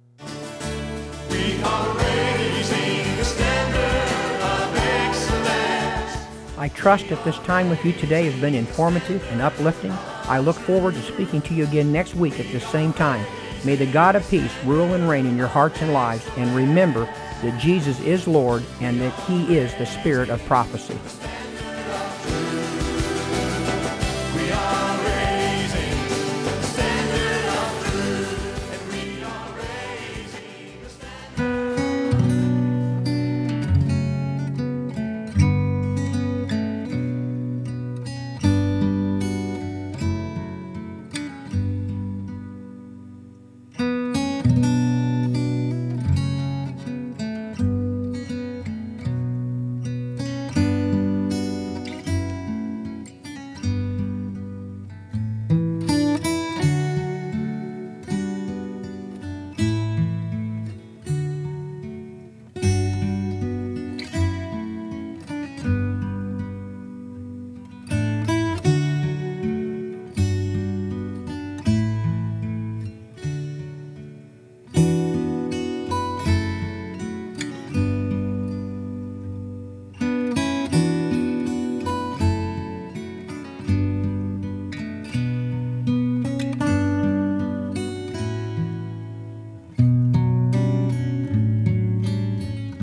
We are raising the standard of excellence. I trust that this time with you today has been informative and uplifting. I look forward to speaking to you again next week at this same time. May the God of peace rule and reign in your hearts and lives, and remember that Jesus is Lord and that He is the Spirit of prophecy.